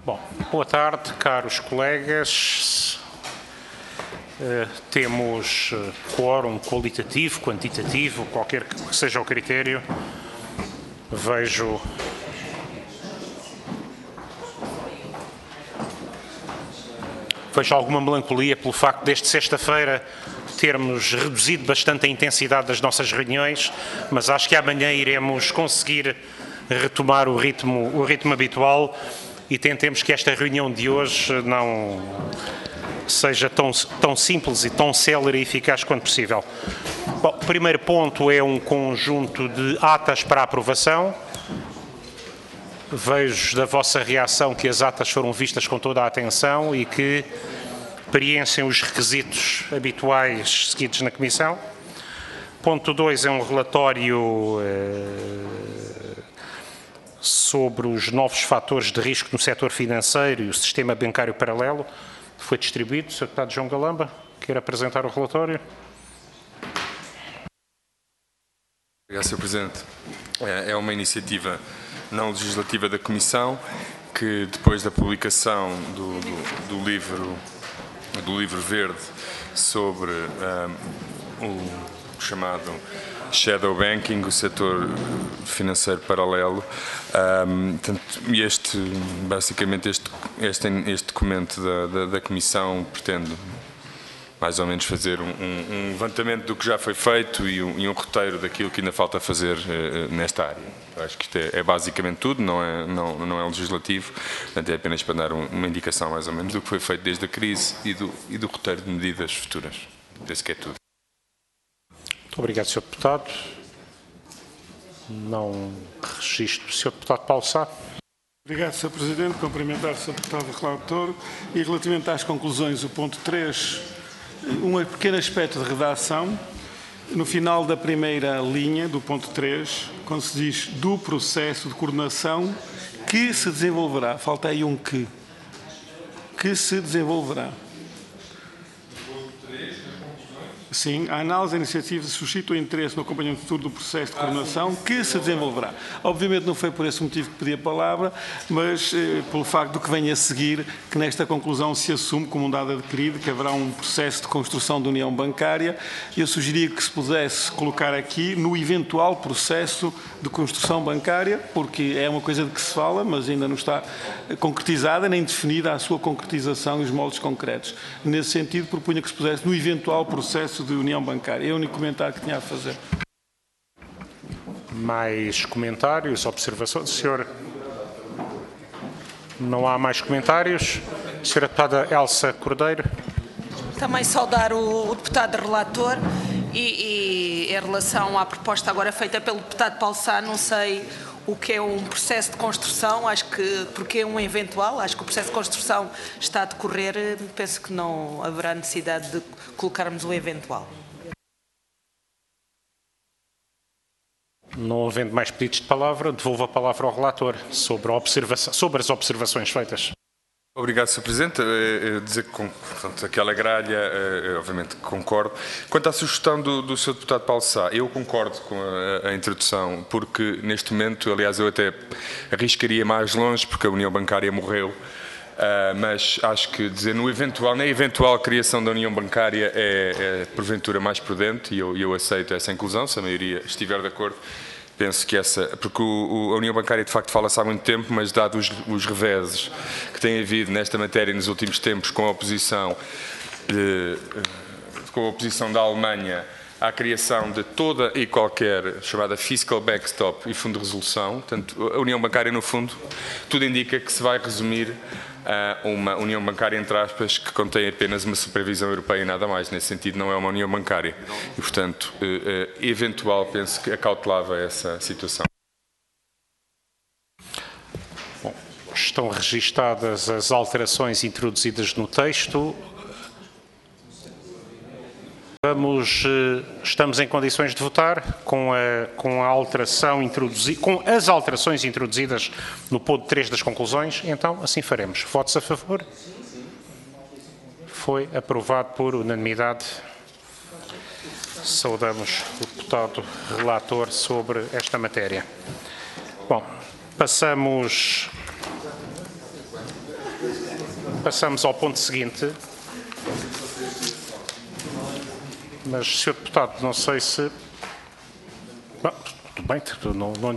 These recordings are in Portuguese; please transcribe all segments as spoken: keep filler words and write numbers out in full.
Bom, boa tarde, caros colegas. Uh, temos uh, quórum qualitativo, quantitativo, qualquer que seja o critério. Vejo vejo alguma melancolia pelo facto deste sexta-feira termos reduzido bastante a intensidade das nossas reuniões, mas acho que amanhã iremos conseguir retomar o ritmo, o ritmo habitual e tentemos que esta reunião de hoje não seja tão, tão simples e tão célere e eficaz quanto possível. Bom, o primeiro ponto é um conjunto de atas para aprovação. Vejo da vossa reação que as atas foram vistas com toda a atenção e que preenchem os requisitos habituais seguidos na Comissão. Ponto dois é um relatório eh, sobre os novos fatores de risco no setor financeiro e o sistema bancário paralelo. Foi distribuído. senhor Deputado João Galamba, quer apresentar o relatório? Obrigado, senhor Presidente. É uma iniciativa não legislativa da Comissão que, depois da publicação do, do, do, livro, do livro verde sobre um, o chamado shadow banking, o setor financeiro paralelo, um, e este, basicamente este, este, este documento da, da, da Comissão pretende mais ou menos fazer um, um, um levantamento do que já foi feito e um, e um roteiro daquilo que ainda falta fazer uh, nesta área. Eu acho que isto é, é basicamente tudo, não é, não, não é legislativo, portanto é apenas para dar um, uma indicação mais ou menos do que foi feito desde a crise e do, e do roteiro de medidas futuras. Penso que é tudo. Muito obrigado, senhor Deputado. Não registro. senhor Deputado Paulo Sá. Obrigado, senhor Presidente. Cumprimentar o senhor Deputado Relator. E relativamente às conclusões, o ponto três, um pequeno aspecto de redação. No final da primeira linha do ponto três, quando se diz do processo de coordenação que se desenvolverá, falta aí um que, que se desenvolverá. Sim, a análise da iniciativa suscita o interesse no acompanhamento futuro do processo de coordenação que se desenvolverá. Obviamente não foi por esse motivo que pedi a palavra, mas eh, pelo facto do que vem a seguir, que nesta conclusão se assume como um dado adquirido, que haverá um processo de construção da união bancária. Eu sugeria que se pudesse colocar aqui no eventual processo de construção bancária, porque é uma coisa de que se fala, mas ainda não está concretizada, nem definida a sua concretização e os moldes concretos. Nesse sentido, propunha que se pusesse no eventual processo de união bancária. É o único comentário que tinha a fazer. Mais comentários, observações? Senhor, não há mais comentários. Senhora Deputada Elsa Cordeiro. Também saudar o, o deputado relator e, e em relação à proposta agora feita pelo deputado Paulo Sá, não sei o que é um processo de construção, acho que, porque é um eventual, acho que o processo de construção está a decorrer, penso que não haverá necessidade de colocarmos o eventual. Não havendo mais pedidos de palavra, devolvo a palavra ao relator sobre, a observação, sobre as observações feitas. Obrigado, senhor Presidente. Eu dizer que, portanto, aquela gralha, eu, obviamente, concordo. Quanto à sugestão do, do senhor Deputado Paulo Sá, eu concordo com a, a introdução, porque neste momento, aliás, eu até arriscaria mais longe, porque a União Bancária morreu, uh, mas acho que dizer no eventual, na eventual criação da União Bancária é, é porventura mais prudente, e eu, eu aceito essa inclusão, se a maioria estiver de acordo. Penso que essa, porque o, o, a União Bancária de facto fala-se há muito tempo, mas dado os, os reveses que tem havido nesta matéria nos últimos tempos com a oposição, de, com a oposição da Alemanha à criação de toda e qualquer chamada fiscal backstop e fundo de resolução, portanto, a União Bancária no fundo, tudo indica que se vai resumir a uma União Bancária, entre aspas, que contém apenas uma supervisão europeia e nada mais. Nesse sentido, não é uma União Bancária. E, portanto, eventual, penso que acautelava essa situação. Bom, estão registadas as alterações introduzidas no texto. Vamos, estamos em condições de votar com, a, com, a alteração introduzi, com as alterações introduzidas no ponto três das conclusões, então assim faremos. Votos a favor? Foi aprovado por unanimidade. Saudamos o deputado relator sobre esta matéria. Bom, passamos Passamos ao ponto seguinte. Mas, senhor Deputado, não sei se... Bom, tudo bem, não, não,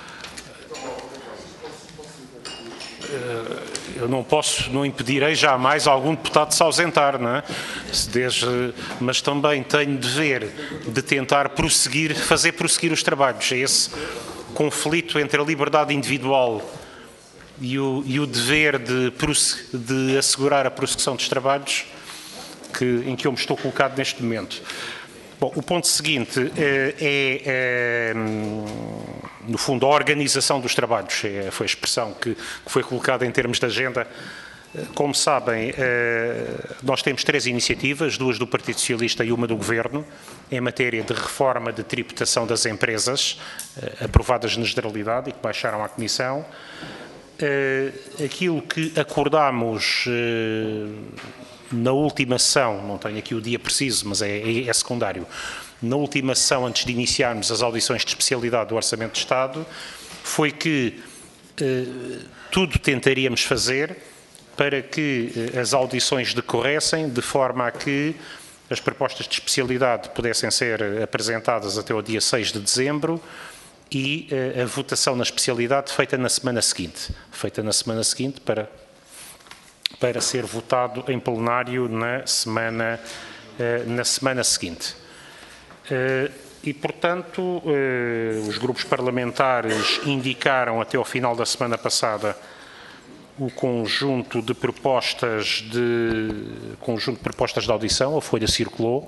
eu não posso, não impedirei jamais algum deputado de se ausentar, não é? Desde, mas também tenho dever de tentar prosseguir, fazer prosseguir os trabalhos. É esse conflito entre a liberdade individual e o, e o dever de, de assegurar a prossecução dos trabalhos que, em que eu me estou colocado neste momento. Bom, o ponto seguinte é, é, no fundo, a organização dos trabalhos. É, foi a expressão que, que foi colocada em termos de agenda. Como sabem, nós temos três iniciativas, duas do Partido Socialista e uma do Governo, em matéria de reforma de tributação das empresas, aprovadas na generalidade e que baixaram à Comissão. Aquilo que acordámos na última sessão, não tenho aqui o dia preciso, mas é, é secundário, na última sessão, antes de iniciarmos as audições de especialidade do Orçamento de Estado, foi que eh, tudo tentaríamos fazer para que eh, as audições decorressem de forma a que as propostas de especialidade pudessem ser apresentadas até o dia seis de dezembro e eh, a votação na especialidade feita na semana seguinte, feita na semana seguinte para para ser votado em plenário na semana, na semana seguinte. E, portanto, os grupos parlamentares indicaram até ao final da semana passada o conjunto de propostas de, conjunto de, propostas de audição, a folha circulou.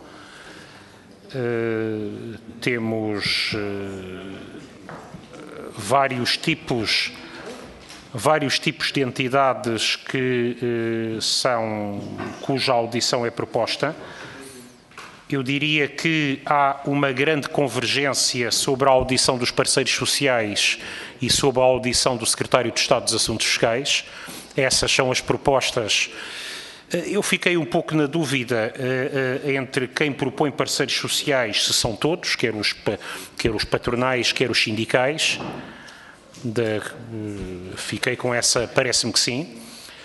Temos vários tipos vários tipos de entidades que eh, são, cuja audição é proposta. Eu diria que há uma grande convergência sobre a audição dos parceiros sociais e sobre a audição do Secretário de Estado dos Assuntos Fiscais. Essas são as propostas. Eu fiquei um pouco na dúvida uh, uh, entre quem propõe parceiros sociais, se são todos, quer os, quer os patronais, quer os sindicais. De, fiquei com essa, parece-me que sim.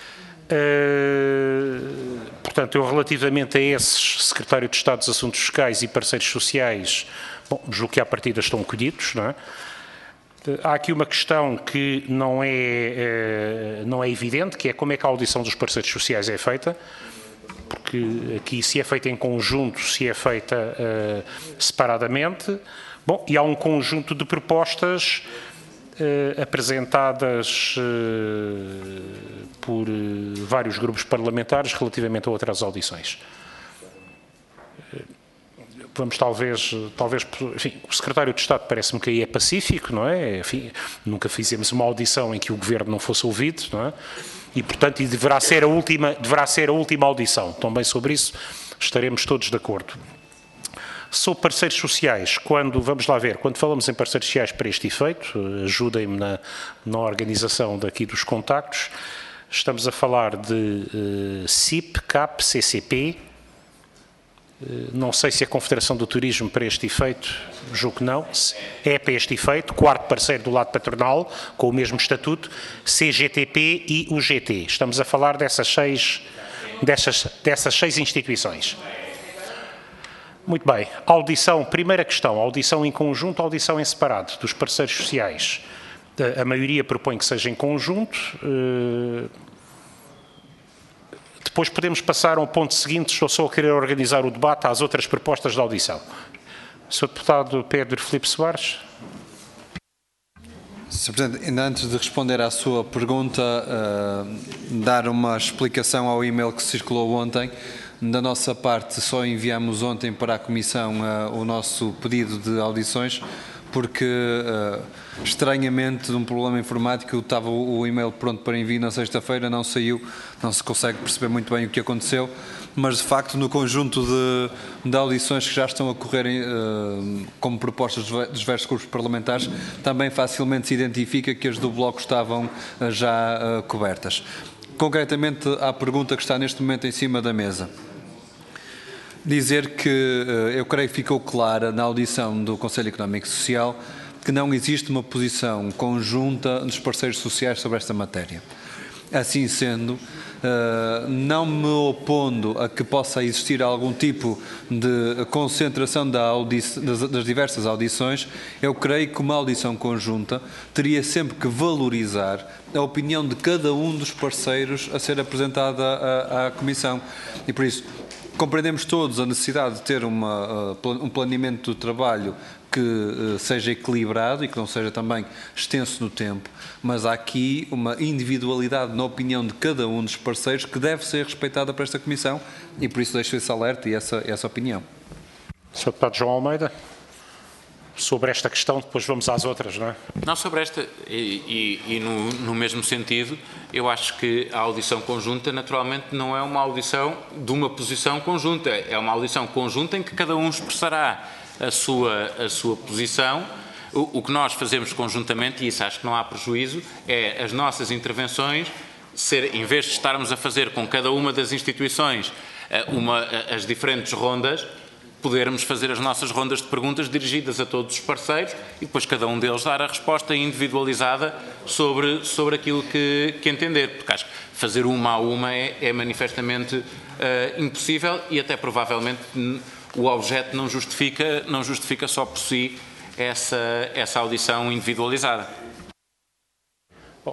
Uh, portanto, eu relativamente a esses Secretário de Estado dos Assuntos Fiscais e parceiros sociais, bom, julgo que à partida estão colhidos, não é? Uh, há aqui uma questão que não é, uh, não é evidente, que é como é que a audição dos parceiros sociais é feita, porque aqui se é feita em conjunto, se é feita uh, separadamente. Bom, e há um conjunto de propostas Uh, apresentadas uh, por uh, vários grupos parlamentares relativamente a outras audições. Uh, vamos talvez, talvez, enfim, o Secretário de Estado parece-me que aí é pacífico, não é? Enfim, nunca fizemos uma audição em que o Governo não fosse ouvido, não é? E, portanto, deverá ser a última, deverá ser a última audição. Também sobre isso estaremos todos de acordo. Sobre parceiros sociais, quando, vamos lá ver, quando falamos em parceiros sociais para este efeito, ajudem-me na, na organização daqui dos contactos, estamos a falar de uh, C I P, C A P, C C P, uh, não sei se a Confederação do Turismo para este efeito, julgo que não, é para este efeito, quarto parceiro do lado patronal, com o mesmo estatuto, C G T P e U G T. Estamos a falar dessas seis, dessas, dessas seis instituições. Muito bem, audição, primeira questão, audição em conjunto, audição em separado dos parceiros sociais. A maioria propõe que seja em conjunto. Depois podemos passar ao ponto seguinte, estou só a querer organizar o debate às outras propostas de audição. senhor Deputado Pedro Filipe Soares. senhor Presidente, ainda antes de responder à sua pergunta, uh, dar uma explicação ao e-mail que circulou ontem. Da nossa parte, só enviamos ontem para a Comissão uh, o nosso pedido de audições, porque, uh, estranhamente, de um problema informático, estava o e-mail pronto para envio na sexta-feira, não saiu, não se consegue perceber muito bem o que aconteceu, mas, de facto, no conjunto de, de audições que já estão a correr uh, como propostas dos diversos grupos parlamentares, também facilmente se identifica que as do Bloco estavam uh, já uh, cobertas. Concretamente, à pergunta que está neste momento em cima da mesa. Dizer que eu creio que ficou clara na audição do Conselho Económico e Social que não existe uma posição conjunta dos parceiros sociais sobre esta matéria. Assim sendo, não me opondo a que possa existir algum tipo de concentração da das diversas audições, eu creio que uma audição conjunta teria sempre que valorizar a opinião de cada um dos parceiros a ser apresentada à, à Comissão. E por isso, compreendemos todos a necessidade de ter uma, um planeamento do trabalho que seja equilibrado e que não seja também extenso no tempo, mas há aqui uma individualidade na opinião de cada um dos parceiros que deve ser respeitada por esta Comissão e por isso deixo esse alerta e essa, essa opinião. senhor Deputado João Almeida, sobre esta questão, depois vamos às outras, não é? Não, sobre esta, e, e, e no, no mesmo sentido, eu acho que a audição conjunta, naturalmente, não é uma audição de uma posição conjunta, é uma audição conjunta em que cada um expressará a sua, a sua posição. O, o que nós fazemos conjuntamente, e isso acho que não há prejuízo, é as nossas intervenções, ser, em vez de estarmos a fazer com cada uma das instituições uma, as diferentes rondas, podermos fazer as nossas rondas de perguntas dirigidas a todos os parceiros e depois cada um deles dar a resposta individualizada sobre, sobre aquilo que, que entender, porque acho que fazer uma a uma é, é manifestamente uh, impossível e até provavelmente o objeto não justifica, não justifica só por si essa, essa audição individualizada. Bom,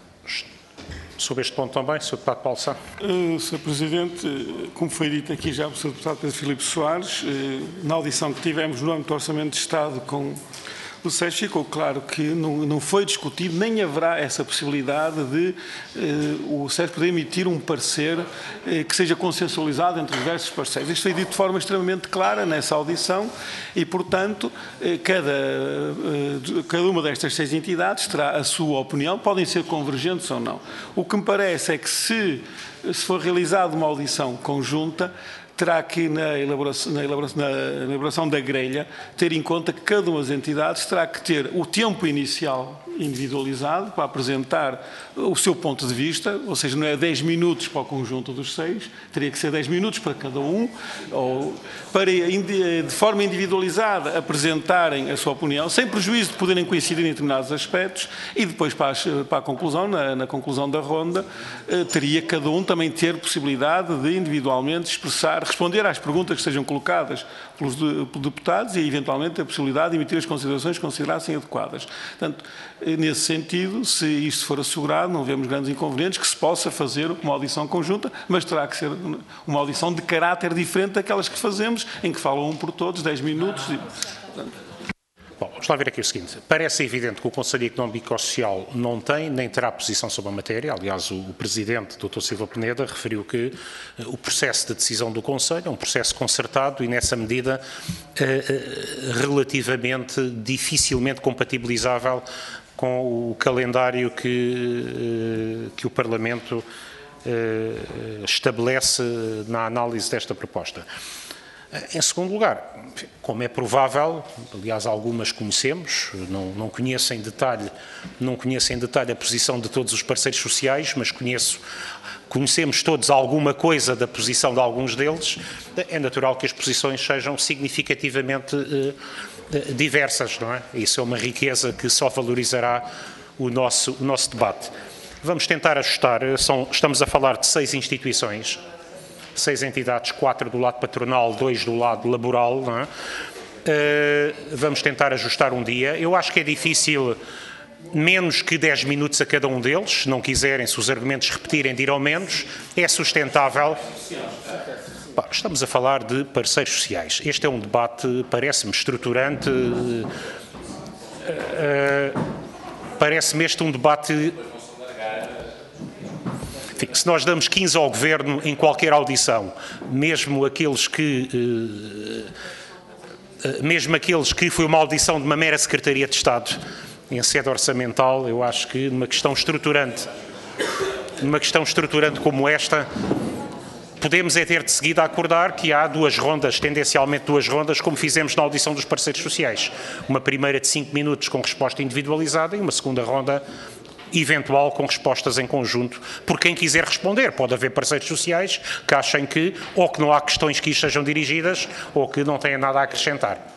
sobre este ponto também, senhor Deputado Paulo Sá. Uh, senhor Presidente, como foi dito aqui já pelo senhor Deputado Pedro Filipe Soares, uh, na audição que tivemos no âmbito do Orçamento de Estado com o S E S, ficou claro que não, não foi discutido, nem haverá essa possibilidade de uh, o S E S poder emitir um parecer uh, que seja consensualizado entre os diversos parceiros. Isto foi dito de forma extremamente clara nessa audição e, portanto, uh, cada, uh, cada uma destas seis entidades terá a sua opinião, podem ser convergentes ou não. O que me parece é que se, se for realizada uma audição conjunta, terá que, na elaboração, na, elaboração, na elaboração da grelha, ter em conta que cada uma das entidades terá que ter o tempo inicial individualizado para apresentar o seu ponto de vista, ou seja, não é dez minutos para o conjunto dos seis, teria que ser dez minutos para cada um, ou para, de forma individualizada, apresentarem a sua opinião, sem prejuízo de poderem coincidir em determinados aspectos, e depois, para a, para a conclusão, na, na conclusão da ronda, teria cada um também ter possibilidade de individualmente expressar, responder às perguntas que sejam colocadas pelos deputados e, eventualmente, a possibilidade de emitir as considerações que considerassem adequadas. Portanto, nesse sentido, se isto for assegurado, não vemos grandes inconvenientes que se possa fazer uma audição conjunta, mas terá que ser uma audição de caráter diferente daquelas que fazemos, em que falam um por todos, dez minutos. E, portanto... Bom, vamos lá ver aqui o seguinte. Parece evidente que o Conselho Económico e Social não tem, nem terá posição sobre a matéria. Aliás, o Presidente, doutor Silva Peneda, referiu que o processo de decisão do Conselho é um processo concertado e, nessa medida, relativamente dificilmente compatibilizável com o calendário que, que o Parlamento estabelece na análise desta proposta. Em segundo lugar, como é provável, aliás algumas conhecemos, não, não conheço em detalhe, não conheço em detalhe a posição de todos os parceiros sociais, mas conheço, conhecemos todos alguma coisa da posição de alguns deles, é natural que as posições sejam significativamente eh, diversas, não é? Isso é uma riqueza que só valorizará o nosso, o nosso debate. Vamos tentar ajustar, são, estamos a falar de seis instituições, seis entidades, quatro do lado patronal, dois do lado laboral, não é? Uh, vamos tentar ajustar um dia. Eu acho que é difícil menos que dez minutos a cada um deles, se não quiserem, se os argumentos repetirem, dirão menos, é sustentável. Bah, estamos a falar de parceiros sociais. Este é um debate, parece-me estruturante, uh, uh, parece-me este um debate... Enfim, se nós damos quinze ao Governo em qualquer audição, mesmo aqueles que, eh, mesmo aqueles que foi uma audição de uma mera Secretaria de Estado em sede orçamental, eu acho que numa questão estruturante, numa questão estruturante como esta, podemos é ter de seguida acordar que há duas rondas, tendencialmente duas rondas, como fizemos na audição dos parceiros sociais. Uma primeira de cinco minutos com resposta individualizada e uma segunda ronda eventual com respostas em conjunto, por quem quiser responder. Pode haver parceiros sociais que achem que ou que não há questões que lhes sejam dirigidas ou que não têm nada a acrescentar.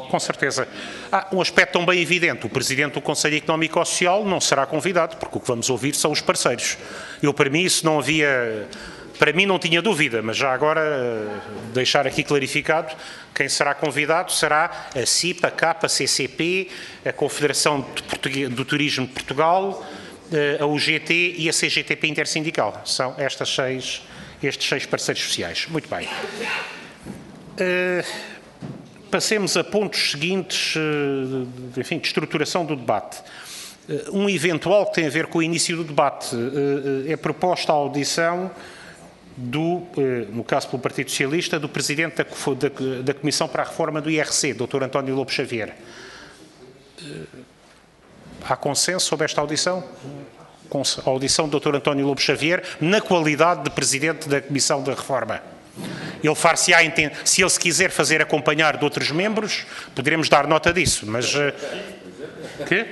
Com certeza. Há um aspecto tão bem evidente. O Presidente do Conselho Económico e Social não será convidado, porque o que vamos ouvir são os parceiros. Eu, para mim, isso não havia... Para mim não tinha dúvida, mas já agora deixar aqui clarificado, quem será convidado será a C I P, a C A P, a C C P, a Confederação do Turismo de Portugal, a U G T e a C G T P Intersindical. São estas seis, estes seis parceiros sociais. Muito bem. Uh, passemos a pontos seguintes, uh, enfim, de estruturação do debate. Uh, um eventual que tem a ver com o início do debate. Uh, é proposta a audição do, uh, no caso pelo Partido Socialista, do Presidente da, da, da Comissão para a Reforma do I R C, doutor António Lobo Xavier. Uh, há consenso sobre esta audição? A audição do doutor António Lobo Xavier na qualidade de Presidente da Comissão da Reforma. Ele far-se-á, se ele se quiser fazer acompanhar de outros membros, poderemos dar nota disso, mas... Uh, que?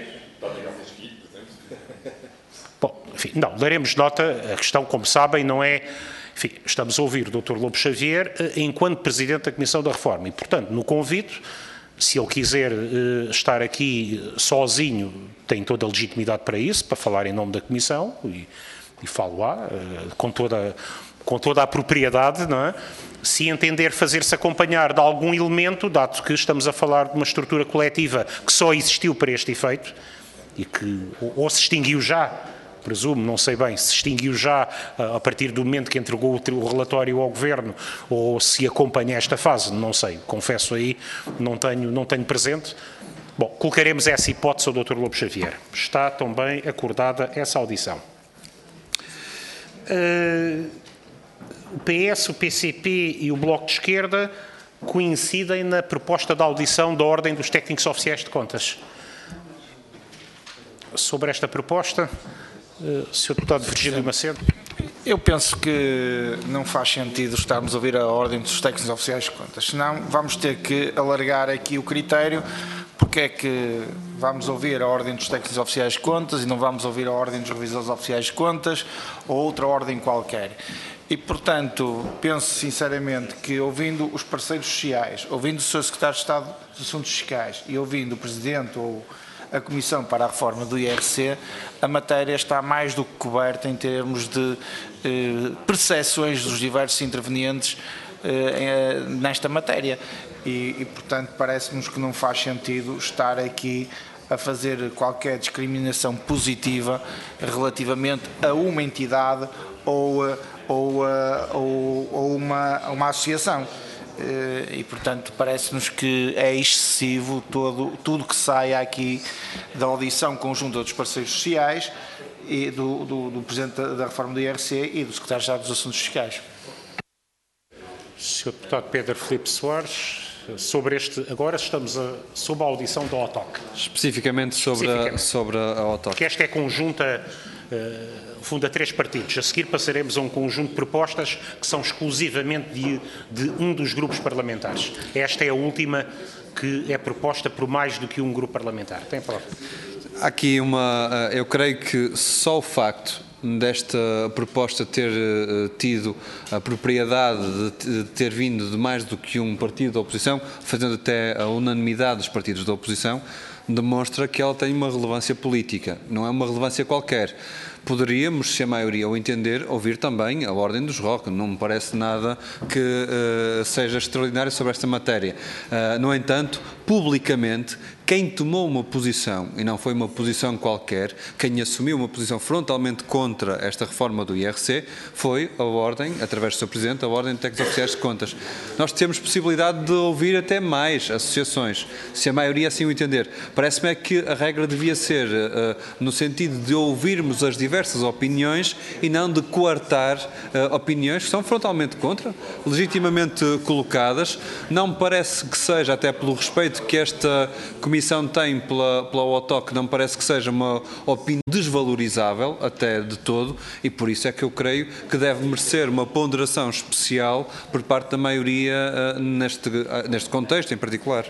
Bom, enfim, não, daremos nota, a questão, como sabem, não é... Enfim, estamos a ouvir o doutor Lobo Xavier uh, enquanto Presidente da Comissão da Reforma e, portanto, no convite, se ele quiser uh, estar aqui sozinho, tem toda a legitimidade para isso, para falar em nome da Comissão, e, e falo-á uh, com toda... com toda a propriedade, não é? Se entender fazer-se acompanhar de algum elemento, dado que estamos a falar de uma estrutura coletiva que só existiu para este efeito e que ou, ou se extinguiu já, presumo, não sei bem, se extinguiu já a partir do momento que entregou o relatório ao Governo ou se acompanha esta fase, não sei, confesso aí, não tenho, não tenho presente. Bom, colocaremos essa hipótese ao doutor Lobo Xavier. Está também acordada essa audição. Uh... O P S, o P C P e o Bloco de Esquerda coincidem na proposta de audição da Ordem dos Técnicos Oficiais de Contas. Sobre esta proposta, senhor Deputado Virgílio Macedo. Eu penso que não faz sentido estarmos a ouvir a Ordem dos Técnicos Oficiais de Contas, senão vamos ter que alargar aqui o critério, porque é que vamos ouvir a Ordem dos Técnicos Oficiais de Contas e não vamos ouvir a Ordem dos Revisores Oficiais de Contas ou outra ordem qualquer. E, portanto, penso sinceramente que ouvindo os parceiros sociais, ouvindo o senhor Secretário de Estado dos Assuntos Fiscais e ouvindo o Presidente ou a Comissão para a Reforma do I R C, a matéria está mais do que coberta em termos de eh, percepções dos diversos intervenientes eh, nesta matéria. E, e portanto, parece-nos que não faz sentido estar aqui a fazer qualquer discriminação positiva relativamente a uma entidade ou a ou, ou, ou uma, uma associação. E, portanto, parece-nos que é excessivo todo, tudo que saia aqui da audição conjunta dos parceiros sociais, e do, do, do Presidente da Reforma do I R C e do Secretário de Estado dos Assuntos Fiscais. senhor Deputado Pedro Filipe Soares, sobre este, agora estamos a, sob a audição da O T O C. Especificamente sobre, Especificamente. A, sobre a O T O C. Que esta é conjunta, uh, funda três partidos. A seguir passaremos a um conjunto de propostas que são exclusivamente de, de um dos grupos parlamentares. Esta é a última que é proposta por mais do que um grupo parlamentar. Tem a palavra. Há aqui uma, eu creio que só o facto desta proposta ter uh, tido a propriedade de, de ter vindo de mais do que um partido da oposição, fazendo até a unanimidade dos partidos da oposição, demonstra que ela tem uma relevância política, não é uma relevância qualquer. Poderíamos, se a maioria o entender, ouvir também a Ordem dos R O C. Não me parece nada que uh, seja extraordinário sobre esta matéria. Uh, no entanto, publicamente, quem tomou uma posição, e não foi uma posição qualquer, quem assumiu uma posição frontalmente contra esta reforma do I R C, foi a Ordem, através do seu Presidente, a Ordem de Técnicos Oficiais de Contas. Nós temos possibilidade de ouvir até mais associações, se a maioria assim o entender. Parece-me é que a regra devia ser uh, no sentido de ouvirmos as diversas opiniões e não de coartar uh, opiniões que são frontalmente contra, legitimamente colocadas. Não me parece que seja, até pelo respeito que esta Comissão tem pela, pela O T O C, não me parece que seja uma opinião desvalorizável, até de todo, e por isso é que eu creio que deve merecer uma ponderação especial por parte da maioria uh, neste, uh, neste contexto em particular.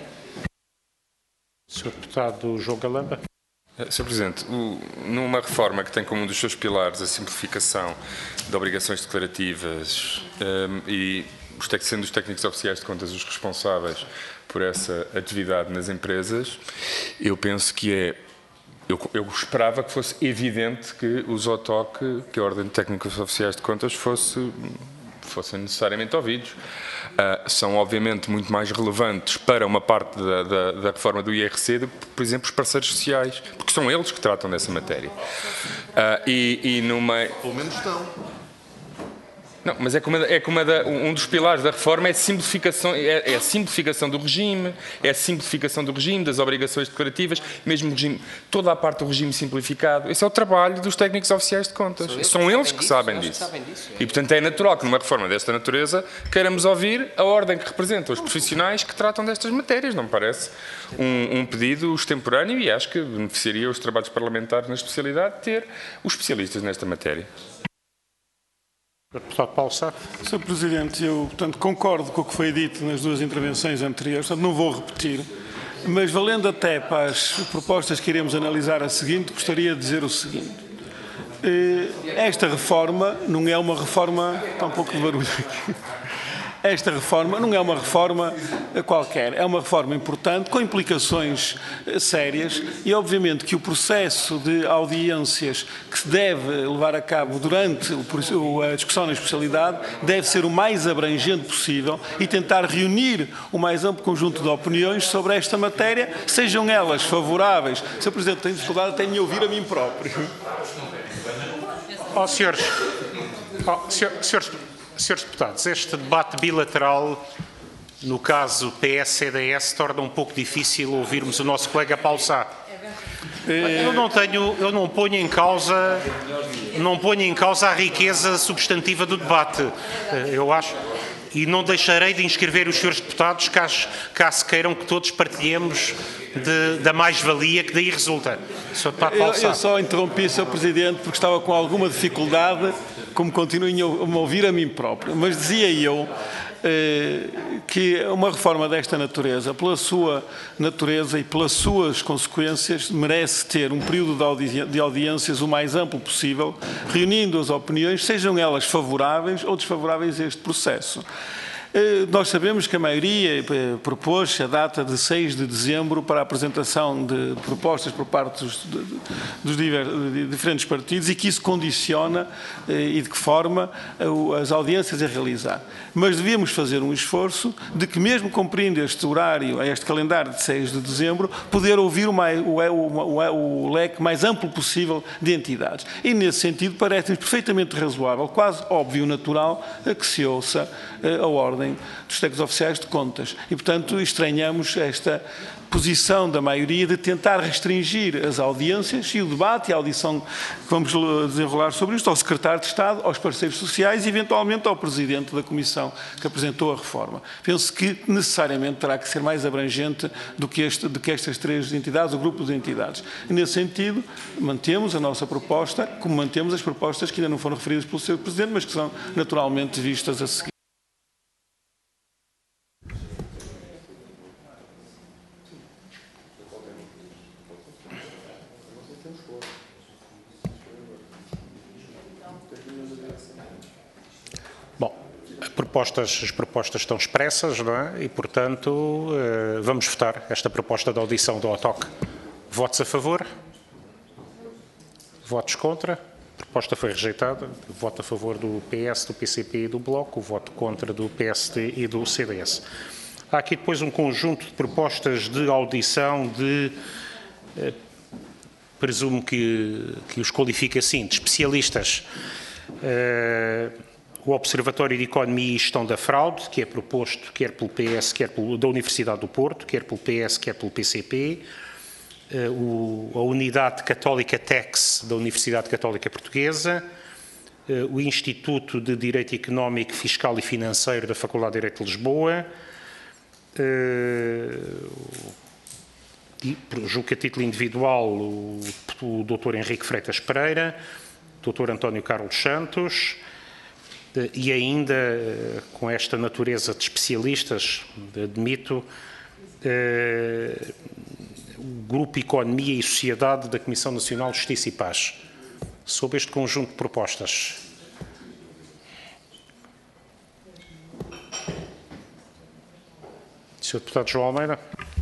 senhor Deputado João Galamba. senhor Presidente, o, numa reforma que tem como um dos seus pilares a simplificação de obrigações declarativas um, e sendo os técnicos oficiais de contas os responsáveis por essa atividade nas empresas, eu penso que é, eu, eu esperava que fosse evidente que os O T O C, que a Ordem de Técnicos Oficiais de Contas, fosse, fossem necessariamente ouvidos. Uh, são obviamente muito mais relevantes para uma parte da, da, da reforma do I R C do que, por exemplo, os parceiros sociais, porque são eles que tratam dessa matéria. Uh, e, e numa... Pelo menos estão. Não, mas é como, é como da, um dos pilares da reforma é a, simplificação, é, é a simplificação do regime, é a simplificação do regime, das obrigações declarativas, mesmo o regime, toda a parte do regime simplificado. Esse é o trabalho dos técnicos oficiais de contas. São, São eles que sabem disso. Sabem disso. É. E, portanto, é natural que numa reforma desta natureza queiramos ouvir a ordem que representa os profissionais que tratam destas matérias. Não me parece um, um pedido extemporâneo e acho que beneficiaria os trabalhos parlamentares na especialidade ter os especialistas nesta matéria. Deputado Paulo Sá. senhor Presidente, eu, portanto, concordo com o que foi dito nas duas intervenções anteriores, portanto, não vou repetir, mas valendo até para as propostas que iremos analisar a seguinte, gostaria de dizer o seguinte. Esta reforma não é uma reforma... Está um pouco de barulho aqui. Esta reforma não é uma reforma qualquer, é uma reforma importante, com implicações sérias e, obviamente, que o processo de audiências que se deve levar a cabo durante a discussão na especialidade deve ser o mais abrangente possível e tentar reunir o mais amplo conjunto de opiniões sobre esta matéria, sejam elas favoráveis. senhor Presidente, tenho dificuldade até em me ouvir a mim próprio. Oh, senhores, oh, senhores, senhores Senhores deputados, este debate bilateral, no caso P S C D S, torna um pouco difícil ouvirmos o nosso colega Paulo Sá. Eu não tenho, eu não ponho em causa, não ponho em causa a riqueza substantiva do debate. Eu acho, e não deixarei de inscrever os senhores deputados caso, caso queiram que todos partilhemos de, da mais-valia que daí resulta. senhor Deputado Paulo Sá. Eu, eu só interrompi, senhor Presidente, porque estava com alguma dificuldade, como continuem a me ouvir a mim próprio. Mas dizia eu eh, que uma reforma desta natureza, pela sua natureza e pelas suas consequências, merece ter um período de, audi de audiências o mais amplo possível, reunindo as opiniões, sejam elas favoráveis ou desfavoráveis a este processo. Nós sabemos que a maioria propôs a data de seis de dezembro para a apresentação de propostas por parte dos, dos de diferentes partidos e que isso condiciona e de que forma as audiências a realizar. Mas devíamos fazer um esforço de que, mesmo cumprindo este horário, este calendário de seis de dezembro, poder ouvir o, mais, o, o, o leque mais amplo possível de entidades. E, nesse sentido, parece-nos perfeitamente razoável, quase óbvio, natural, que se ouça a ordem dos técnicos oficiais de contas. E, portanto, estranhamos esta posição da maioria de tentar restringir as audiências e o debate e a audição que vamos desenrolar sobre isto ao Secretário de Estado, aos parceiros sociais e, eventualmente, ao Presidente da Comissão que apresentou a reforma. Penso que, necessariamente, terá que ser mais abrangente do que, este, do que estas três entidades, o grupo de entidades. E, nesse sentido, mantemos a nossa proposta, como mantemos as propostas que ainda não foram referidas pelo senhor Presidente, mas que são, naturalmente, vistas a seguir. Bom, propostas, as propostas estão expressas, não é? E, portanto, vamos votar esta proposta de audição do O T O C. Votos a favor? Votos contra? A proposta foi rejeitada. Voto a favor do P S, do P C P e do Bloco. O voto contra do P S D e do C D S. Há aqui depois um conjunto de propostas de audição de... Eh, presumo que, que os qualifica assim, de especialistas. Eh, o Observatório de Economia e Gestão da Fraude, que é proposto quer pelo P S, quer pelo, da Universidade do Porto, quer pelo P S, quer pelo P C P. O, a Unidade Católica Tex da Universidade Católica Portuguesa, o Instituto de Direito Económico, Fiscal e Financeiro da Faculdade de Direito de Lisboa, e, julgo que a título individual, o, o doutor Henrique Freitas Pereira, o doutor António Carlos Santos, e ainda, com esta natureza de especialistas, admito, o Grupo Economia e Sociedade da Comissão Nacional de Justiça e Paz. Sobre este conjunto de propostas. senhor Deputado João Almeida.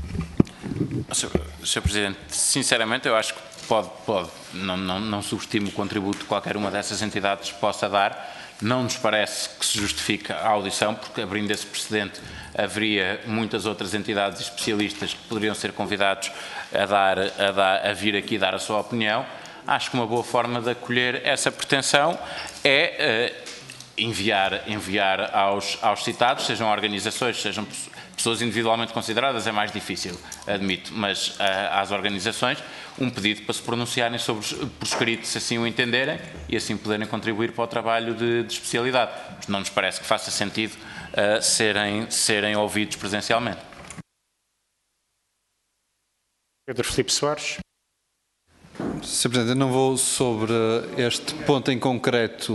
senhor Presidente, sinceramente eu acho que pode, pode não, não, não subestimo o contributo que qualquer uma dessas entidades possa dar. Não nos parece que se justifique a audição, porque abrindo esse precedente haveria muitas outras entidades e especialistas que poderiam ser convidados a, dar, a, dar, a vir aqui dar a sua opinião. Acho que uma boa forma de acolher essa pretensão é uh, enviar, enviar aos, aos citados, sejam organizações, sejam pessoas individualmente consideradas, é mais difícil, admito, mas uh, às organizações, um pedido para se pronunciarem sobre, por escrito, se assim o entenderem, e assim poderem contribuir para o trabalho de, de especialidade. Mas não nos parece que faça sentido uh, serem, serem ouvidos presencialmente. Pedro Filipe Soares. senhor Presidente, eu não vou sobre este ponto em concreto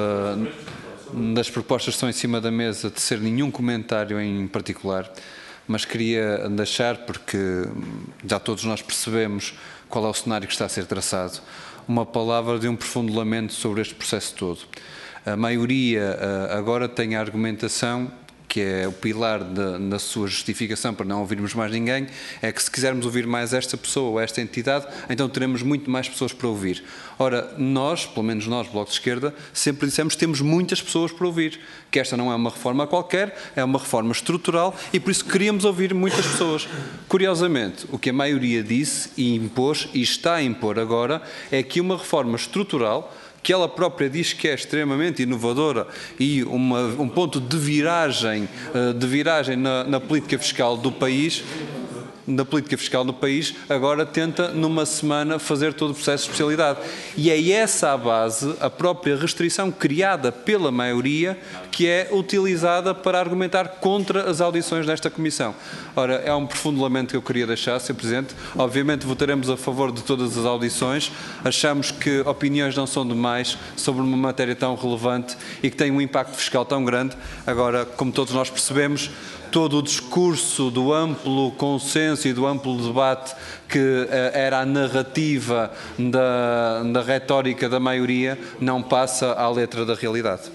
uh, das propostas que estão em cima da mesa de ser nenhum comentário em particular, mas queria deixar, porque já todos nós percebemos qual é o cenário que está a ser traçado, uma palavra de um profundo lamento sobre este processo todo. A maioria uh, agora tem a argumentação, que é o pilar da, da sua justificação para não ouvirmos mais ninguém, é que se quisermos ouvir mais esta pessoa ou esta entidade, então teremos muito mais pessoas para ouvir. Ora, nós, pelo menos nós, Bloco de Esquerda, sempre dissemos que temos muitas pessoas para ouvir, que esta não é uma reforma qualquer, é uma reforma estrutural e por isso queríamos ouvir muitas pessoas. Curiosamente, o que a maioria disse e impôs, e está a impor agora, é que uma reforma estrutural, que ela própria diz que é extremamente inovadora e uma, um ponto de viragem, de viragem na, na política fiscal do país, na política fiscal do país, agora tenta numa semana fazer todo o processo de especialidade. E é essa a base, a própria restrição criada pela maioria, que é utilizada para argumentar contra as audições desta Comissão. Ora, é um profundo lamento que eu queria deixar, senhor Presidente. Obviamente votaremos a favor de todas as audições. Achamos que opiniões não são demais sobre uma matéria tão relevante e que tem um impacto fiscal tão grande. Agora, como todos nós percebemos, todo o discurso do amplo consenso e do amplo debate que uh, era a narrativa da, da retórica da maioria não passa à letra da realidade.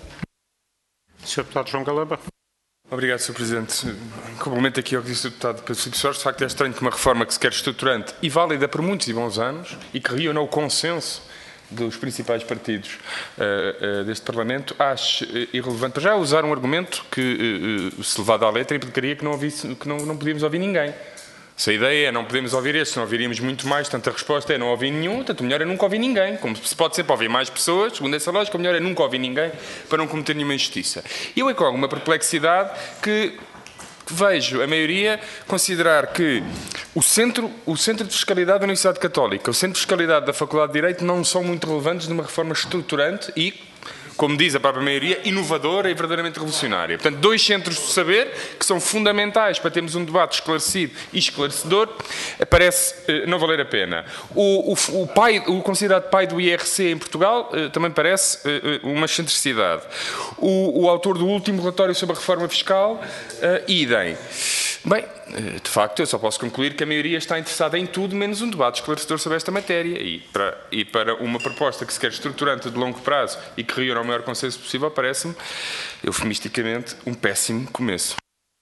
senhor Deputado João Galamba. Obrigado, senhor Presidente. Complemento aqui ao que disse o Deputado Pedro Filipe Soares. De facto, é estranho que uma reforma que se quer estruturante e válida por muitos e bons anos e que reúna o consenso dos principais partidos uh, uh, deste Parlamento, acho uh, irrelevante. Para já usar um argumento que, uh, uh, se levado à letra, implicaria que não, ouvisse, que não, não podíamos ouvir ninguém. Se a ideia é não podemos ouvir este, não ouviríamos muito mais, tanto a resposta é não ouvir nenhum, portanto o melhor é nunca ouvir ninguém. Como se pode sempre ouvir mais pessoas, segundo essa lógica, o melhor é nunca ouvir ninguém para não cometer nenhuma injustiça. E eu é com alguma perplexidade que vejo a maioria considerar que o centro, o centro de fiscalidade da Universidade Católica, o centro de fiscalidade da Faculdade de Direito não são muito relevantes numa reforma estruturante e, como diz a própria maioria, inovadora e verdadeiramente revolucionária. Portanto, dois centros de saber que são fundamentais para termos um debate esclarecido e esclarecedor, parece eh, não valer a pena. O, o, o, pai, o considerado pai do I R C em Portugal eh, também parece eh, uma excentricidade. O, o autor do último relatório sobre a reforma fiscal, eh, idem. Bem, de facto, eu só posso concluir que a maioria está interessada em tudo menos um debate esclarecedor sobre esta matéria. E para, e para uma proposta que se quer estruturante de longo prazo e que reúna o maior consenso possível, parece-me, eufemisticamente, um péssimo começo.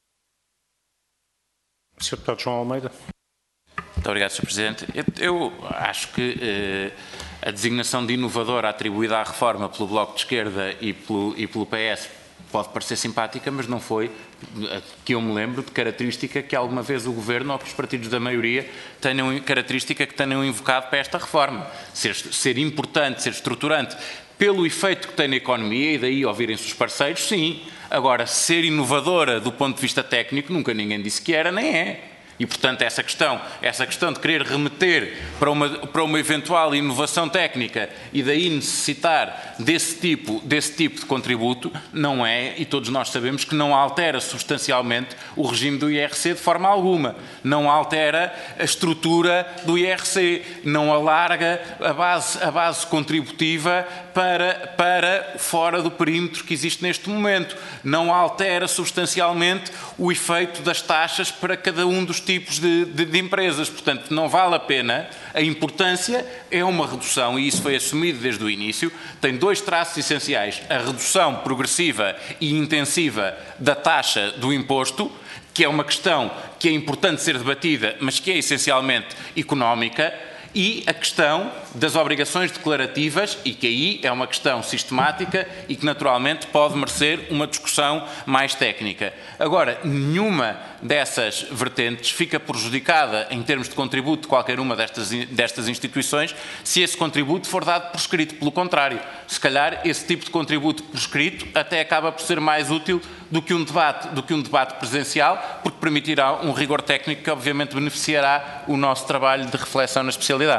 senhor Deputado João Almeida. Muito obrigado, senhor Presidente. Eu, eu acho que eh, a designação de inovadora atribuída à reforma pelo Bloco de Esquerda e pelo, e pelo P S pode parecer simpática, mas não foi, que eu me lembro, de característica que alguma vez o Governo ou que os partidos da maioria tenham característica que tenham invocado para esta reforma. Ser, ser importante, ser estruturante, pelo efeito que tem na economia, e daí ouvirem-se os parceiros, sim. Agora, ser inovadora do ponto de vista técnico, nunca ninguém disse que era, nem é. E, portanto, essa questão, essa questão de querer remeter para uma, para uma eventual inovação técnica e daí necessitar desse tipo, desse tipo de contributo, não é, e todos nós sabemos que não altera substancialmente o regime do I R C de forma alguma. Não altera a estrutura do I R C, não alarga a base, a base contributiva para, para fora do perímetro que existe neste momento. Não altera substancialmente o efeito das taxas para cada um dos tipos de, de, de empresas. Portanto, não vale a pena. A importância é uma redução, e isso foi assumido desde o início. Tem dois traços essenciais. A redução progressiva e intensiva da taxa do imposto, que é uma questão que é importante ser debatida, mas que é essencialmente económica, e a questão das obrigações declarativas, e que aí é uma questão sistemática e que naturalmente pode merecer uma discussão mais técnica. Agora, nenhuma dessas vertentes fica prejudicada em termos de contributo de qualquer uma destas, destas instituições se esse contributo for dado por escrito. Pelo contrário, se calhar esse tipo de contributo por escrito até acaba por ser mais útil do que um debate, do que um debate presencial, porque permitirá um rigor técnico que obviamente beneficiará o nosso trabalho de reflexão na especialidade.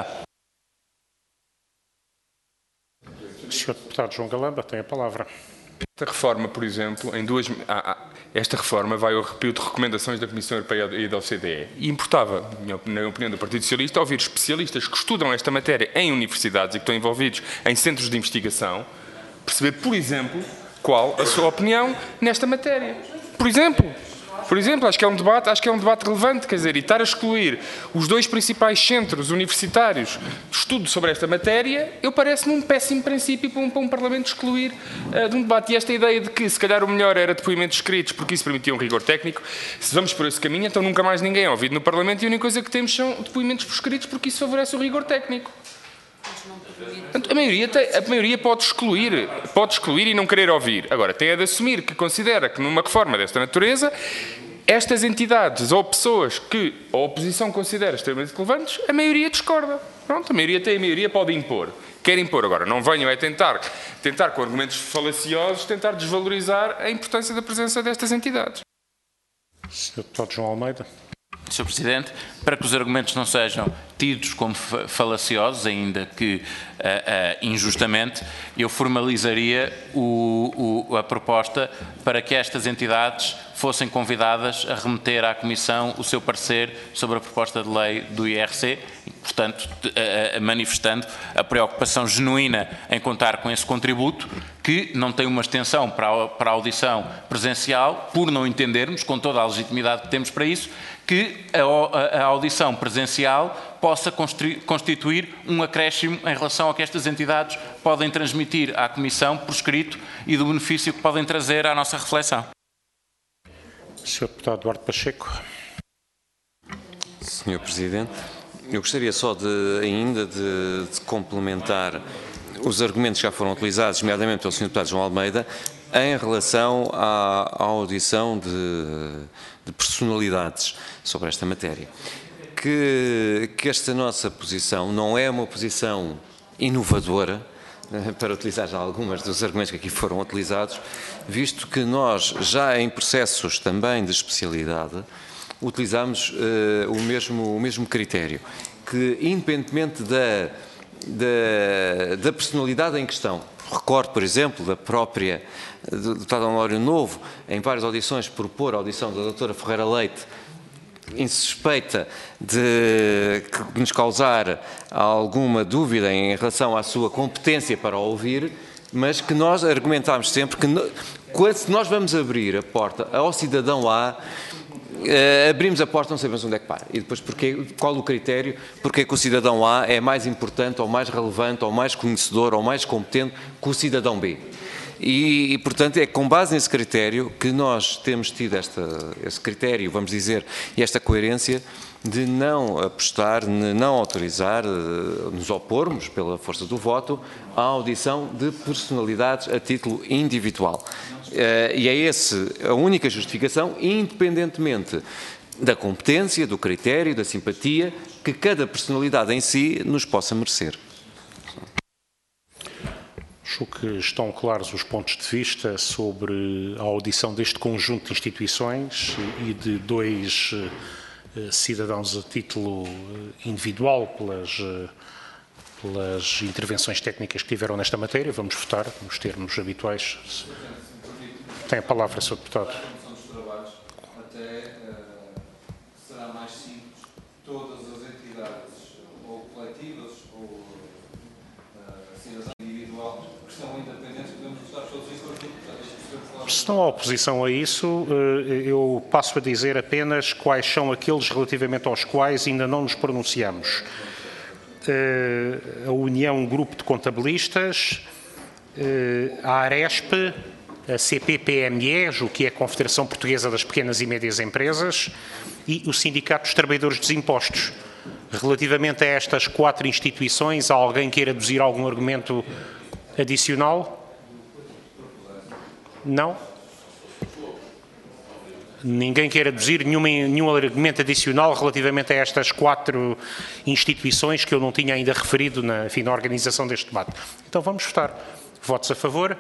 senhor Deputado João Galamba tem a palavra. Esta reforma, por exemplo, em duas, esta reforma vai ao arrepio de recomendações da Comissão Europeia e da O C D E. E importava, na opinião do Partido Socialista, ouvir especialistas que estudam esta matéria em universidades e que estão envolvidos em centros de investigação, perceber, por exemplo, qual a sua opinião nesta matéria. Por exemplo, por exemplo, acho que é um debate, acho que é um debate relevante, quer dizer, e estar a excluir os dois principais centros universitários de estudo sobre esta matéria, eu parece-me um péssimo princípio para um, para um Parlamento excluir uh, de um debate. E esta ideia de que, se calhar, o melhor era depoimentos escritos, porque isso permitia um rigor técnico, se vamos por esse caminho, então nunca mais ninguém é ouvido no Parlamento e a única coisa que temos são depoimentos por escritos, porque isso favorece o rigor técnico. A maioria, tem, a maioria pode excluir, pode excluir e não querer ouvir. Agora, tem a de assumir que considera que numa reforma desta natureza, estas entidades ou pessoas que a oposição considera extremamente relevantes, a maioria discorda. Pronto, a maioria tem, a maioria pode impor. Quer impor. Agora, não venham a tentar, tentar com argumentos falaciosos, tentar desvalorizar a importância da presença destas entidades. senhor Deputado João Almeida. senhor Presidente, para que os argumentos não sejam tidos como falaciosos, ainda que uh, uh, injustamente, eu formalizaria o, o, a proposta para que estas entidades fossem convidadas a remeter à Comissão o seu parecer sobre a proposta de lei do I R C, e, portanto, uh, uh, manifestando a preocupação genuína em contar com esse contributo, que não tem uma extensão para a, para a audição presencial, por não entendermos, com toda a legitimidade que temos para isso, que a, a, a audição presencial possa constituir um acréscimo em relação ao que estas entidades podem transmitir à Comissão por escrito e do benefício que podem trazer à nossa reflexão. senhor Deputado Duarte Pacheco. senhor Presidente, eu gostaria só de, ainda de, de complementar os argumentos que já foram utilizados, nomeadamente pelo senhor Deputado João Almeida, em relação à, à audição de, de personalidades sobre esta matéria. Que, que esta nossa posição não é uma posição inovadora, para utilizar já algumas dos argumentos que aqui foram utilizados, visto que nós, já em processos também de especialidade, utilizamos uh, o, mesmo, o mesmo critério, que independentemente da, da, da personalidade em questão, recordo, por exemplo, da própria do deputado Honório Novo, em várias audições, propor a audição da doutora Ferreira Leite, insuspeita de que nos causar alguma dúvida em relação à sua competência para ouvir, mas que nós argumentámos sempre que se nós vamos abrir a porta ao cidadão A, Uh, abrimos a porta, não sabemos onde é que para. E depois, porque, qual o critério? Porque é que o cidadão A é mais importante, ou mais relevante, ou mais conhecedor, ou mais competente que o cidadão B. E, e, portanto, é com base nesse critério que nós temos tido esta, esse critério, vamos dizer, e esta coerência de não apostar, de não autorizar, nos opormos, pela força do voto, à audição de personalidades a título individual. E é essa a única justificação, independentemente da competência, do critério, da simpatia, que cada personalidade em si nos possa merecer. Acho que estão claros os pontos de vista sobre a audição deste conjunto de instituições e de dois cidadãos a título individual pelas, pelas intervenções técnicas que tiveram nesta matéria. Vamos votar nos termos habituais. Tem a palavra, senhor Deputado. Até será mais simples todas as entidades, ou coletivas, ou cidadãos individuais, que estão independentes, podemos votar todos em conjunto. Se não há oposição a isso, eu passo a dizer apenas quais são aqueles relativamente aos quais ainda não nos pronunciamos. A União Grupo de Contabilistas, a Aresp, a C P P M E, o que é a Confederação Portuguesa das Pequenas e Médias Empresas, e o Sindicato dos Trabalhadores dos Impostos. Relativamente a estas quatro instituições, há alguém queira aduzir algum argumento adicional? Não? Ninguém quer aduzir nenhum, nenhum argumento adicional relativamente a estas quatro instituições que eu não tinha ainda referido na, enfim, na organização deste debate. Então vamos votar. Votos a favor?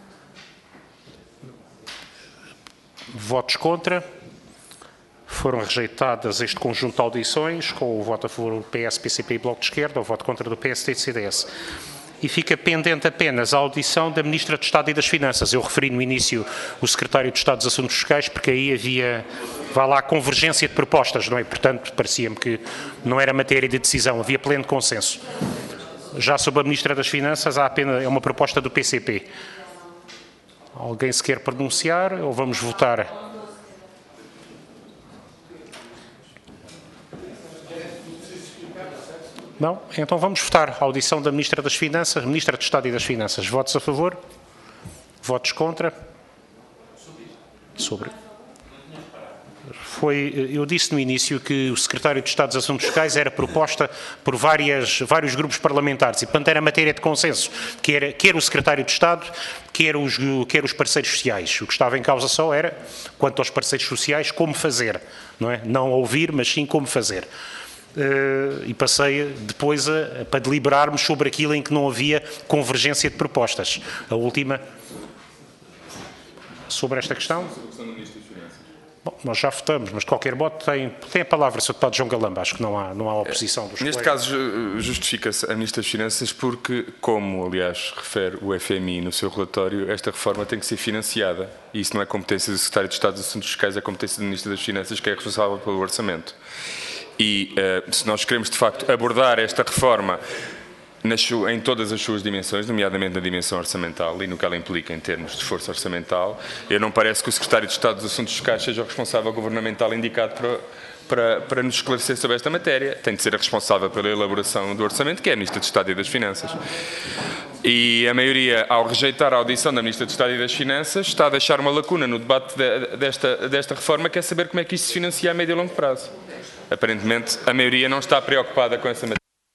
Votos contra? Foram rejeitadas este conjunto de audições, com o voto a favor do P S, P C P e Bloco de Esquerda, o voto contra do P S D e C D S. E fica pendente apenas a audição da Ministra de Estado e das Finanças. Eu referi no início o Secretário de Estado dos Assuntos Fiscais, porque aí havia, vá lá, convergência de propostas, não é? Portanto, parecia-me que não era matéria de decisão, havia pleno consenso. Já sobre a Ministra das Finanças, há apenas, é uma proposta do P C P. Alguém se quer pronunciar ou vamos votar? Não? Então vamos votar a audição da Ministra das Finanças, Ministra de Estado e das Finanças. Votos a favor? Votos contra? Sobre. Foi, eu disse no início que o Secretário de Estado dos Assuntos Fiscais era proposta por várias, vários grupos parlamentares e, portanto, era matéria de consenso, quer, quer o Secretário de Estado, quer os, quer os parceiros sociais. O que estava em causa só era, quanto aos parceiros sociais, como fazer, não é? Não ouvir, mas sim como fazer. Uh, e passei depois a, a, para deliberarmos sobre aquilo em que não havia convergência de propostas. A última, sobre esta questão? Bom, nós já votamos, mas de qualquer modo tem, tem a palavra o senhor Deputado João Galamba. Acho que não há, não há oposição dos Neste colegas. caso, justifica-se a Ministra das Finanças porque, como, aliás, refere o F M I no seu relatório, esta reforma tem que ser financiada. E isso não é competência do Secretário de Estado dos Assuntos Fiscais, é competência do Ministro das Finanças, que é responsável pelo orçamento. E uh, se nós queremos, de facto, abordar esta reforma nas, em todas as suas dimensões, nomeadamente na dimensão orçamental e no que ela implica em termos de esforço orçamental, eu não parece que o Secretário de Estado dos Assuntos Fiscais seja o responsável governamental indicado para, para, para nos esclarecer sobre esta matéria. Tem de ser a responsável pela elaboração do orçamento, que é a Ministra de Estado e das Finanças. E a maioria, ao rejeitar a audição da Ministra de Estado e das Finanças, está a deixar uma lacuna no debate de, desta, desta reforma, que é saber como é que isto se financia a médio e longo prazo. Aparentemente, a maioria não está preocupada com essa matéria.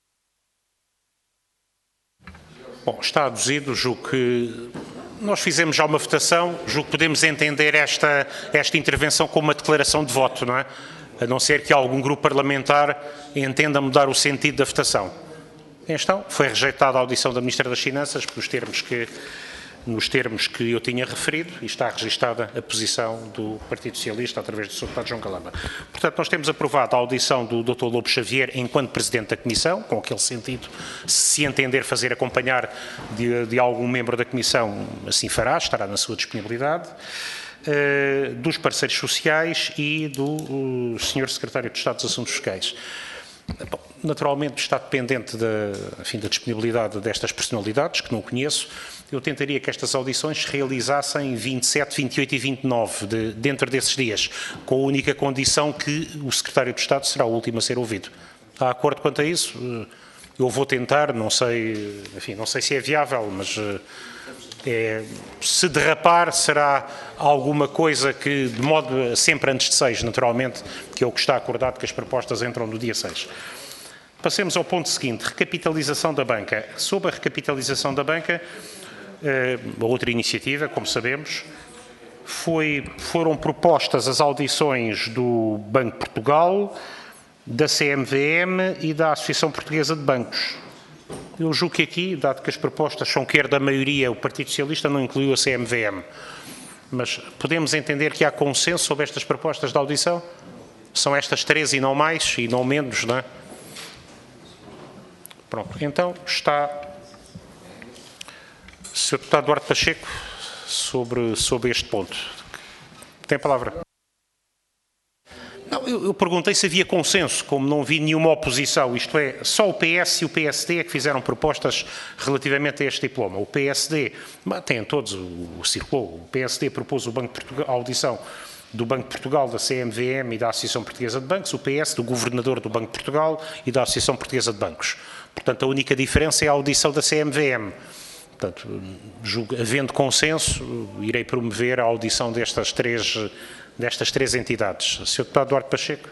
Bom, está aduzido, julgo que nós fizemos já uma votação, julgo que podemos entender esta, esta intervenção como uma declaração de voto, não é? A não ser que algum grupo parlamentar entenda mudar o sentido da votação. Então, foi rejeitada a audição da Ministra das Finanças, nos termos que, nos termos que eu tinha referido, e está registada a posição do Partido Socialista através do senhor Deputado João Galamba. Portanto, nós temos aprovado a audição do doutor Lobo Xavier enquanto Presidente da Comissão, com aquele sentido, se entender fazer acompanhar de, de algum membro da Comissão, assim fará, estará na sua disponibilidade, uh, dos parceiros sociais e do senhor Secretário de Estado dos Assuntos Fiscais. Bom, naturalmente está dependente da, enfim, da disponibilidade destas personalidades, que não conheço. Eu tentaria que estas audições se realizassem vinte e sete, vinte e oito e vinte e nove, de, dentro desses dias, com a única condição que o Secretário de Estado será o último a ser ouvido. Há acordo quanto a isso? Eu vou tentar, não sei, enfim, não sei se é viável, mas é, se derrapar será alguma coisa que, de modo sempre antes de seis, naturalmente, que é o que está acordado, que as propostas entram no dia seis. Passemos ao ponto seguinte, recapitalização da banca. Sobre a recapitalização da banca, a outra iniciativa, como sabemos, foi, foram propostas as audições do Banco de Portugal, da C M V M e da Associação Portuguesa de Bancos. Eu julgo que aqui, dado que as propostas são quer da maioria, o Partido Socialista não incluiu a C M V M, mas podemos entender que há consenso sobre estas propostas de audição? São estas três e não mais, e não menos, não é? Pronto, então está senhor Deputado Duarte Pacheco sobre, sobre este ponto. Tem a palavra. Não, eu, eu perguntei se havia consenso, como não vi nenhuma oposição, isto é, só o P S e o P S D é que fizeram propostas relativamente a este diploma. O P S D, tem todos, o, o circulou, o P S D propôs o Banco de Portugal, a audição do Banco de Portugal, da C M V M e da Associação Portuguesa de Bancos, o P S do Governador do Banco de Portugal e da Associação Portuguesa de Bancos. Portanto, a única diferença é a audição da C M V M. Portanto, julgo, havendo consenso, irei promover a audição destas três, destas três entidades. senhor Deputado Duarte Pacheco.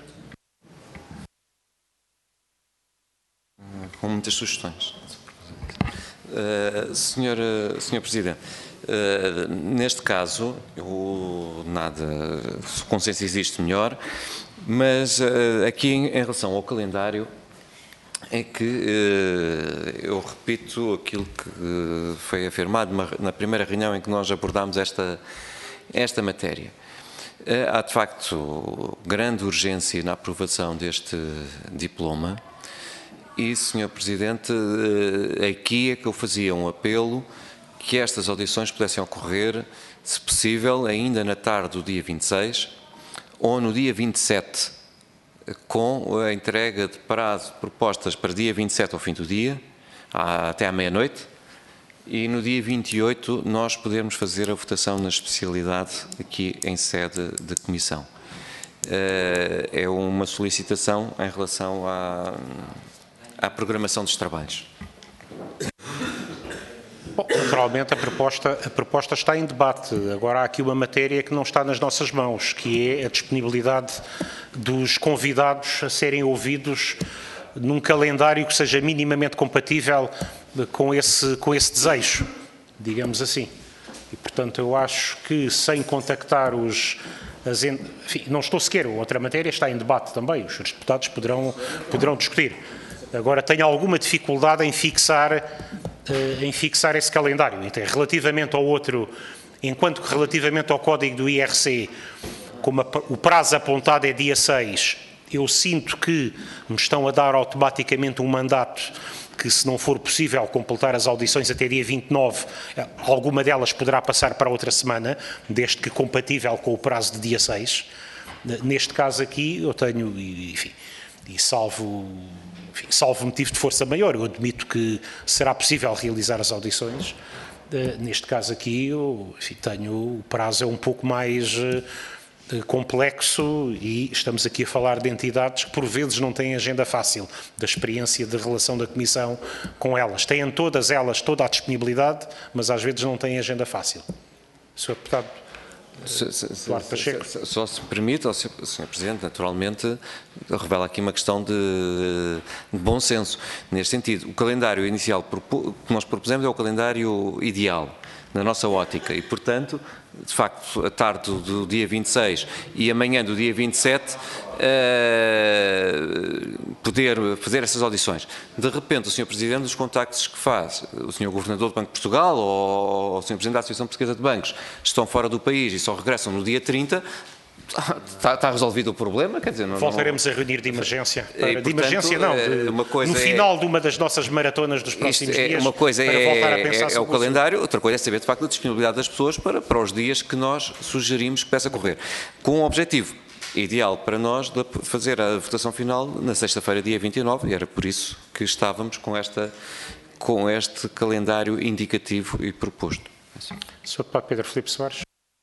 Com muitas sugestões. Uh, senhor, senhor Presidente, uh, neste caso, eu, nada, se o consenso existe melhor, mas uh, aqui em, em relação ao calendário, é que uh, eu repito aquilo que uh, foi afirmado na, na primeira reunião em que nós abordámos esta, esta matéria. Uh, há, de facto, grande urgência na aprovação deste diploma e, senhor Presidente, uh, aqui é que eu fazia um apelo que estas audições pudessem ocorrer, se possível, ainda na tarde do dia vinte e seis ou no dia vinte e sete, com a entrega de prazo de propostas para dia vinte e sete ao fim do dia, até à meia-noite, e no dia vinte e oito nós podemos fazer a votação na especialidade aqui em sede de comissão. É uma solicitação em relação à, à programação dos trabalhos. Bom, naturalmente a proposta, a proposta está em debate. Agora há aqui uma matéria que não está nas nossas mãos, que é a disponibilidade dos convidados a serem ouvidos num calendário que seja minimamente compatível com esse, com esse desejo, digamos assim. E, portanto, eu acho que sem contactar os... As, enfim, não estou sequer, outra matéria está em debate também, os senhores deputados poderão, poderão discutir. Agora, tenho alguma dificuldade em fixar... em fixar esse calendário. Então, relativamente ao outro, enquanto que relativamente ao código do I R C, como a, o prazo apontado é dia seis, eu sinto que me estão a dar automaticamente um mandato que, se não for possível completar as audições até dia vinte e nove, alguma delas poderá passar para outra semana, desde que compatível com o prazo de dia seis. Neste caso aqui, eu tenho, enfim, e salvo... Enfim, salvo motivo de força maior, eu admito que será possível realizar as audições. Uh, neste caso aqui, eu enfim, tenho, o prazo é um pouco mais uh, complexo e estamos aqui a falar de entidades que por vezes não têm agenda fácil, da experiência de relação da Comissão com elas. Têm todas elas toda a disponibilidade, mas às vezes não têm agenda fácil. senhor Deputado Se, se, Duarte Pacheco. se, só se permite, ao senhor Presidente, naturalmente, revela aqui uma questão de, de bom senso. Neste sentido, o calendário inicial que nós propusemos é o calendário ideal, na nossa ótica, e, portanto, de facto, a tarde do dia vinte e seis e amanhã do dia vinte e sete, uh, poder fazer essas audições. De repente, o senhor Presidente, dos contactos que faz, o senhor Governador do Banco de Portugal ou o senhor Presidente da Associação Portuguesa de Bancos, estão fora do país e só regressam no dia trinta, Está, está resolvido o problema, quer dizer... Não, Voltaremos não... a reunir de emergência. Para, e, portanto, de emergência não, de, uma coisa no final é, de uma das nossas maratonas dos próximos é, dias, uma coisa para é, voltar a pensar é, sobre é o calendário, outra coisa é saber de facto a disponibilidade das pessoas para, para os dias que nós sugerimos que possa correr. Com um objetivo ideal para nós de fazer a votação final na sexta-feira, dia vinte e nove, e era por isso que estávamos com, esta, com este calendário indicativo e proposto. senhor Deputado Pedro Filipe Soares.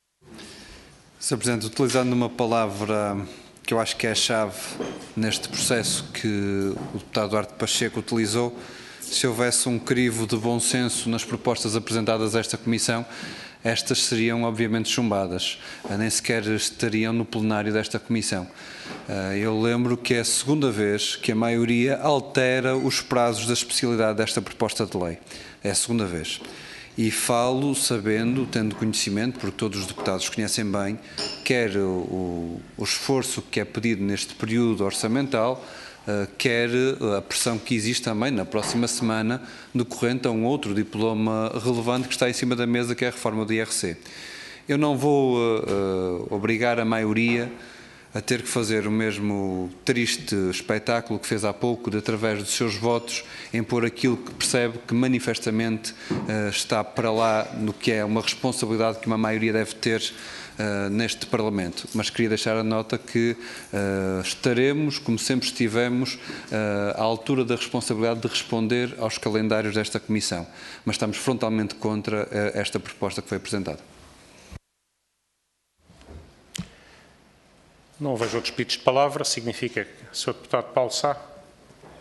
senhor Presidente, utilizando uma palavra que eu acho que é a chave neste processo que o deputado Duarte Pacheco utilizou, se houvesse um crivo de bom senso nas propostas apresentadas a esta Comissão, estas seriam obviamente chumbadas, nem sequer estariam no plenário desta Comissão. Eu lembro que é a segunda vez que a maioria altera os prazos da especialidade desta proposta de lei. É a segunda vez. E falo sabendo, tendo conhecimento, porque todos os deputados conhecem bem, quer o, o esforço que é pedido neste período orçamental, uh, quer a pressão que existe também na próxima semana, decorrente a um outro diploma relevante que está em cima da mesa, que é a reforma do I R C. Eu não vou uh, uh, obrigar a maioria a ter que fazer o mesmo triste espetáculo que fez há pouco, de, através dos seus votos, impor aquilo que percebe que manifestamente uh, está para lá no que é uma responsabilidade que uma maioria deve ter uh, neste Parlamento. Mas queria deixar a nota que uh, estaremos, como sempre estivemos, uh, à altura da responsabilidade de responder aos calendários desta Comissão. Mas estamos frontalmente contra uh, esta proposta que foi apresentada. Não vejo outros pedidos de palavra, significa que o senhor Deputado Paulo Sá.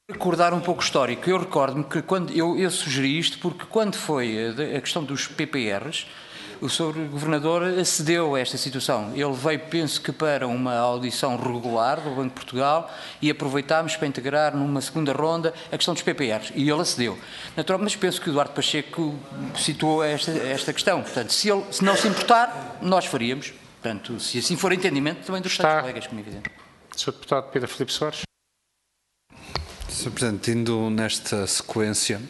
Recordar um pouco histórico. Eu recordo-me que quando eu, eu sugeri isto porque quando foi a, a questão dos P P Rs, o senhor Governador acedeu a esta situação. Ele veio, penso que para uma audição regular do Banco de Portugal e aproveitámos para integrar numa segunda ronda a questão dos P P Rs e ele acedeu. Naturalmente, mas penso que o Eduardo Pacheco situou esta, esta questão. Portanto, se, ele, se não se importar, nós faríamos. Portanto, se assim for entendimento, também dos Estados colegas, como é evidente. senhor Deputado Pedro Filipe Soares. senhor Presidente, indo nesta sequência,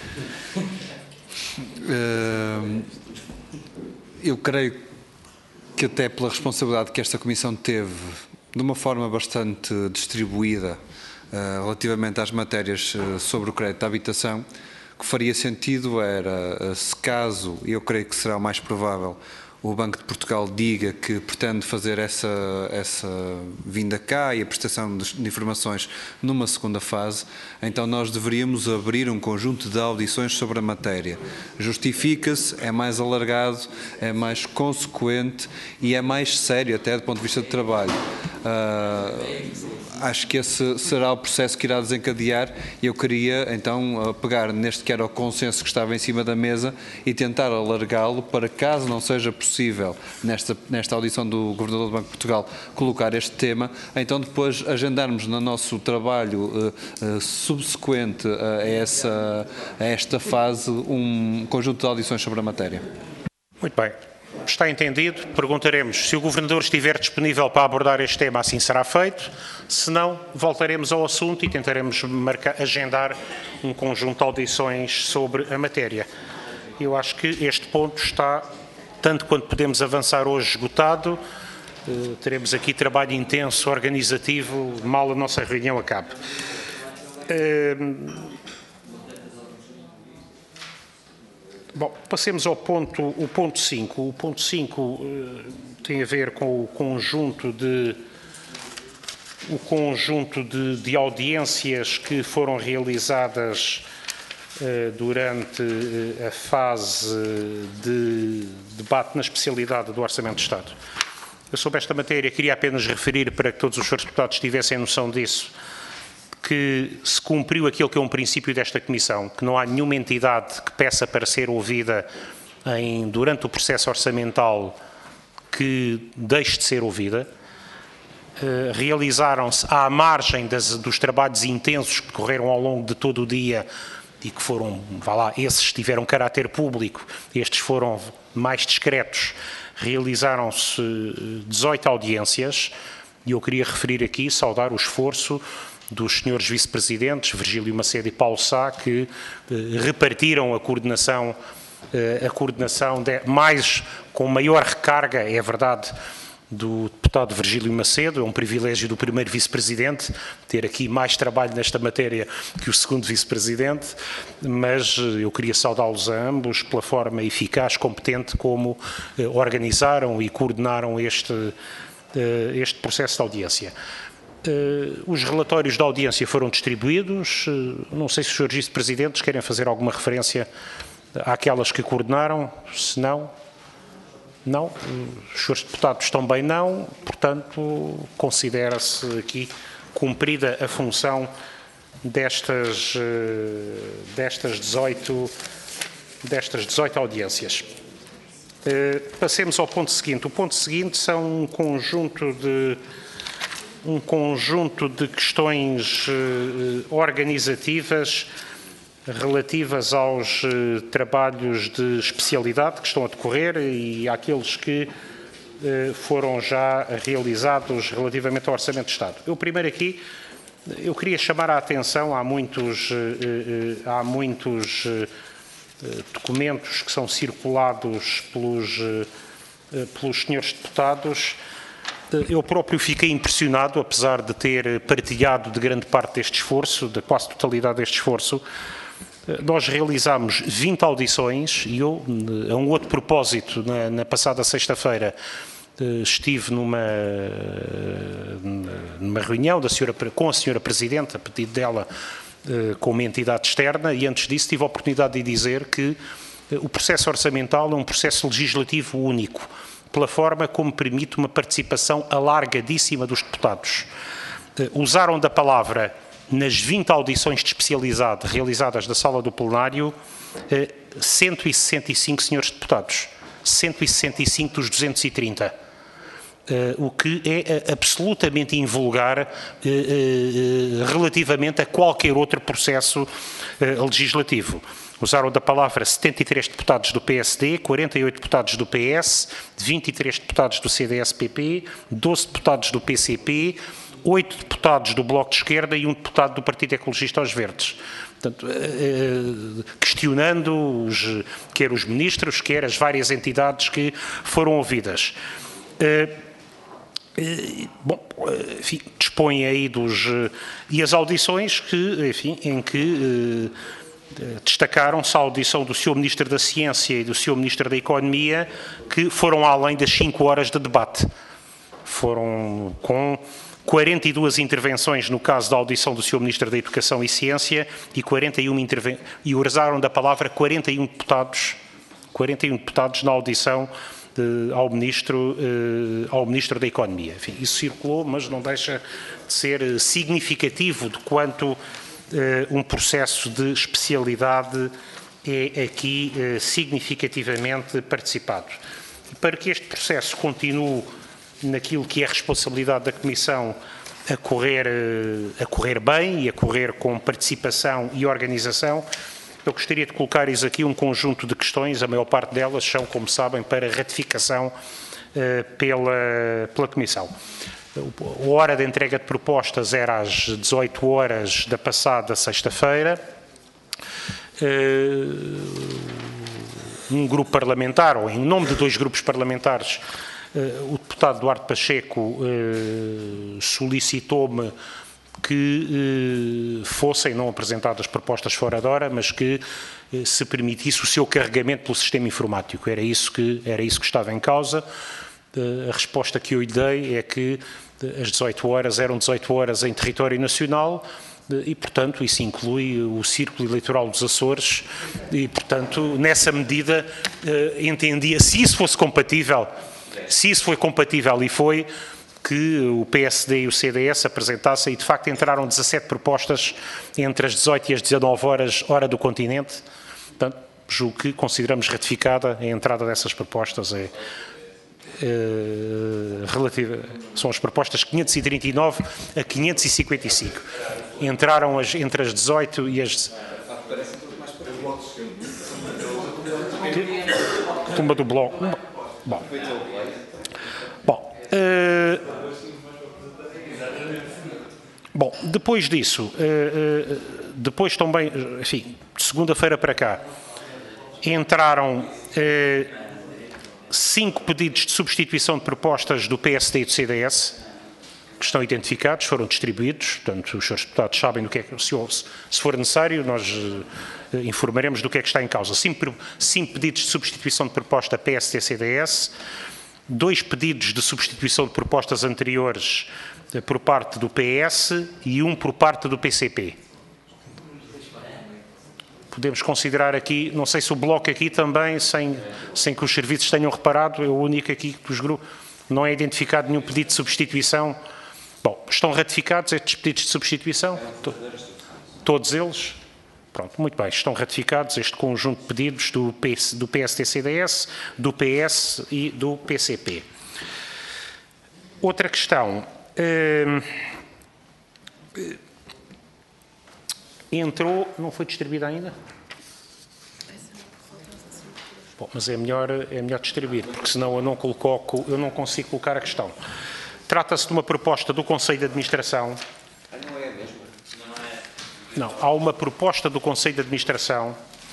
eu creio que até pela responsabilidade que esta Comissão teve, de uma forma bastante distribuída, relativamente às matérias sobre o crédito à habitação, que faria sentido era, se caso, eu creio que será o mais provável, o Banco de Portugal diga que pretende fazer essa, essa vinda cá e a prestação de informações numa segunda fase, então nós deveríamos abrir um conjunto de audições sobre a matéria. Justifica-se, é mais alargado, é mais consequente e é mais sério até do ponto de vista de trabalho. Uh, acho que esse será o processo que irá desencadear e eu queria então pegar neste que era o consenso que estava em cima da mesa e tentar alargá-lo para, caso não seja possível nesta, nesta audição do Governador do Banco de Portugal colocar este tema, então depois agendarmos no nosso trabalho uh, uh, subsequente a, essa, a esta fase um conjunto de audições sobre a matéria. Muito bem. Está entendido. Perguntaremos se o Governador estiver disponível para abordar este tema, assim será feito. Se não, voltaremos ao assunto e tentaremos marcar, agendar um conjunto de audições sobre a matéria. Eu acho que este ponto está, tanto quanto podemos avançar hoje, esgotado. Uh, teremos aqui trabalho intenso, organizativo, mal a nossa reunião acabe. Uh, Bom, passemos ao ponto, o ponto cinco. O ponto cinco uh, tem a ver com o conjunto de, o conjunto de, de audiências que foram realizadas uh, durante uh, a fase de debate na especialidade do Orçamento de Estado. Eu sobre esta matéria queria apenas referir, para que todos os senhores deputados tivessem noção disso, que se cumpriu aquilo que é um princípio desta Comissão, que não há nenhuma entidade que peça para ser ouvida em, durante o processo orçamental que deixe de ser ouvida. Uh, realizaram-se à margem das, dos trabalhos intensos que decorreram ao longo de todo o dia e que foram, vá lá, esses tiveram caráter público, estes foram mais discretos, realizaram-se dezoito audiências e eu queria referir aqui, saudar o esforço dos senhores vice-presidentes, Virgílio Macedo e Paulo Sá, que eh, repartiram a coordenação, eh, a coordenação de, mais, com maior recarga, é verdade, do deputado Virgílio Macedo. É um privilégio do primeiro vice-presidente ter aqui mais trabalho nesta matéria que o segundo vice-presidente, mas eu queria saudá-los a ambos pela forma eficaz, competente como eh, organizaram e coordenaram este, eh, este processo de audiência. Uh, os relatórios da audiência foram distribuídos. Uh, não sei se os senhores vice-presidentes querem fazer alguma referência àquelas que coordenaram. Se não, não. Uh, os senhores deputados também não. Portanto, considera-se aqui cumprida a função destas, uh, destas, dezoito, destas dezoito audiências. Uh, passemos ao ponto seguinte. O ponto seguinte são um conjunto de um conjunto de questões uh, organizativas relativas aos uh, trabalhos de especialidade que estão a decorrer e àqueles que uh, foram já realizados relativamente ao Orçamento de Estado. Eu primeiro aqui, eu queria chamar a atenção, há muitos, uh, uh, há muitos uh, documentos que são circulados pelos, uh, uh, pelos senhores deputados. Eu próprio fiquei impressionado, apesar de ter partilhado de grande parte deste esforço, da quase totalidade deste esforço. Nós realizámos vinte audições e eu, a um outro propósito, na, na passada sexta-feira, estive numa, numa reunião da senhora, com a senhora Presidente, a pedido dela, com uma entidade externa, e antes disso tive a oportunidade de dizer que o processo orçamental é um processo legislativo único, pela forma como permite uma participação alargadíssima dos deputados. Usaram da palavra nas vinte audições de especialidade realizadas da sala do plenário, cento e sessenta e cinco senhores deputados, cento e sessenta e cinco dos duzentos e trinta. Uh, o que é uh, absolutamente invulgar uh, uh, relativamente a qualquer outro processo uh, legislativo. Usaram da palavra setenta e três deputados do P S D, quarenta e oito deputados do P S, vinte e três deputados do C D S P P, doze deputados do P C P, oito deputados do Bloco de Esquerda e um deputado do Partido Ecologista aos Verdes. Portanto, uh, questionando os, quer os ministros, quer as várias entidades que foram ouvidas. Uh, Bom, enfim, dispõe aí dos... E as audições que, enfim, em que eh, destacaram-se a audição do senhor Ministro da Ciência e do senhor Ministro da Economia, que foram além das cinco horas de debate. Foram com quarenta e duas intervenções no caso da audição do senhor Ministro da Educação e Ciência e quarenta e uma intervenções... E usaram da palavra quarenta e um deputados, quarenta e um deputados na audição Ao ministro, ao Ministro da Economia. Enfim, isso circulou, mas não deixa de ser significativo de quanto um processo de especialidade é aqui significativamente participado. E para que este processo continue naquilo que é a responsabilidade da Comissão a correr, a correr bem e a correr com participação e organização, eu gostaria de colocar-lhes aqui um conjunto de questões, a maior parte delas são, como sabem, para ratificação uh, pela, pela Comissão. A hora de entrega de propostas era às dezoito horas da passada sexta-feira. Uh, um grupo parlamentar, ou em nome de dois grupos parlamentares, uh, o deputado Duarte Pacheco uh, solicitou-me que eh, fossem não apresentadas propostas fora da hora, mas que eh, se permitisse o seu carregamento pelo sistema informático. Era isso que, era isso que estava em causa. Uh, a resposta que eu lhe dei é que uh, as dezoito horas eram dezoito horas em território nacional uh, e, portanto, isso inclui o Círculo Eleitoral dos Açores e, portanto, nessa medida uh, entendia, se isso fosse compatível, se isso foi compatível e foi, que o P S D e o C D S apresentassem, e de facto entraram dezassete propostas entre as dezoito e as dezanove horas, hora do continente. Portanto, julgo que consideramos ratificada a entrada dessas propostas. É, é, relativa, são as propostas quinhentos e trinta e nove a quinhentos e cinquenta e cinco. Entraram as, entre as dezoito e as... Tumba do Bloco. Bom. Bom. Uh, bom, depois disso, uh, uh, depois também, enfim, de segunda-feira para cá, entraram uh, cinco pedidos de substituição de propostas do P S D e do C D S, que estão identificados, foram distribuídos, portanto, os senhores deputados sabem do que é que, se, se for necessário, nós uh, informaremos do que é que está em causa. Cinco, cinco pedidos de substituição de proposta P S D e C D S, dois pedidos de substituição de propostas anteriores por parte do P S e um por parte do P C P. Podemos considerar aqui, não sei se o Bloco aqui também, sem, sem que os serviços tenham reparado, é o único aqui dos grupos, não é identificado nenhum pedido de substituição. Bom, estão ratificados estes pedidos de substituição? Todos eles? Pronto, muito bem, estão ratificados este conjunto de pedidos do, P S, do P S D C D S, do P S e do P C P. Outra questão. Hum, entrou, não foi distribuída ainda? Bom, mas é melhor, é melhor distribuir, porque senão eu não, coloco, eu não consigo colocar a questão. Trata-se de uma proposta do Conselho de Administração. Não, há uma proposta do Conselho de Administração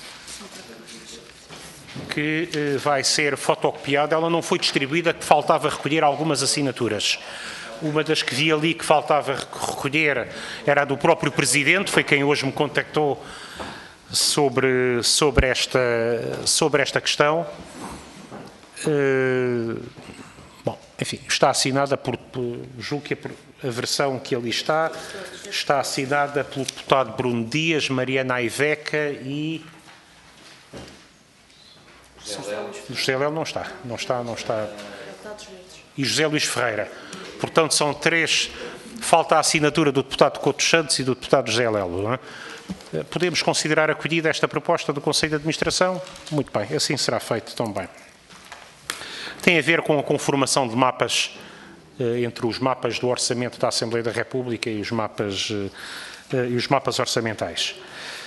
que eh, vai ser fotocopiada. Ela não foi distribuída, que faltava recolher algumas assinaturas. Uma das que vi ali que faltava recolher era a do próprio Presidente, foi quem hoje me contactou sobre, sobre, esta, sobre esta questão. Eh, bom, enfim, está assinada por, por julgo que a, a versão que ali está, está assinada pelo deputado Bruno Dias, Mariana Aiveca e... José Léo não está, não está, não está. E José Luís Ferreira. Portanto, são três, falta a assinatura do deputado Couto Santos e do deputado José Lelo, não é? Podemos considerar acolhida esta proposta do Conselho de Administração? Muito bem, assim será feito também. Tem a ver com a conformação de mapas entre os mapas do orçamento da Assembleia da República e os mapas, e os mapas orçamentais.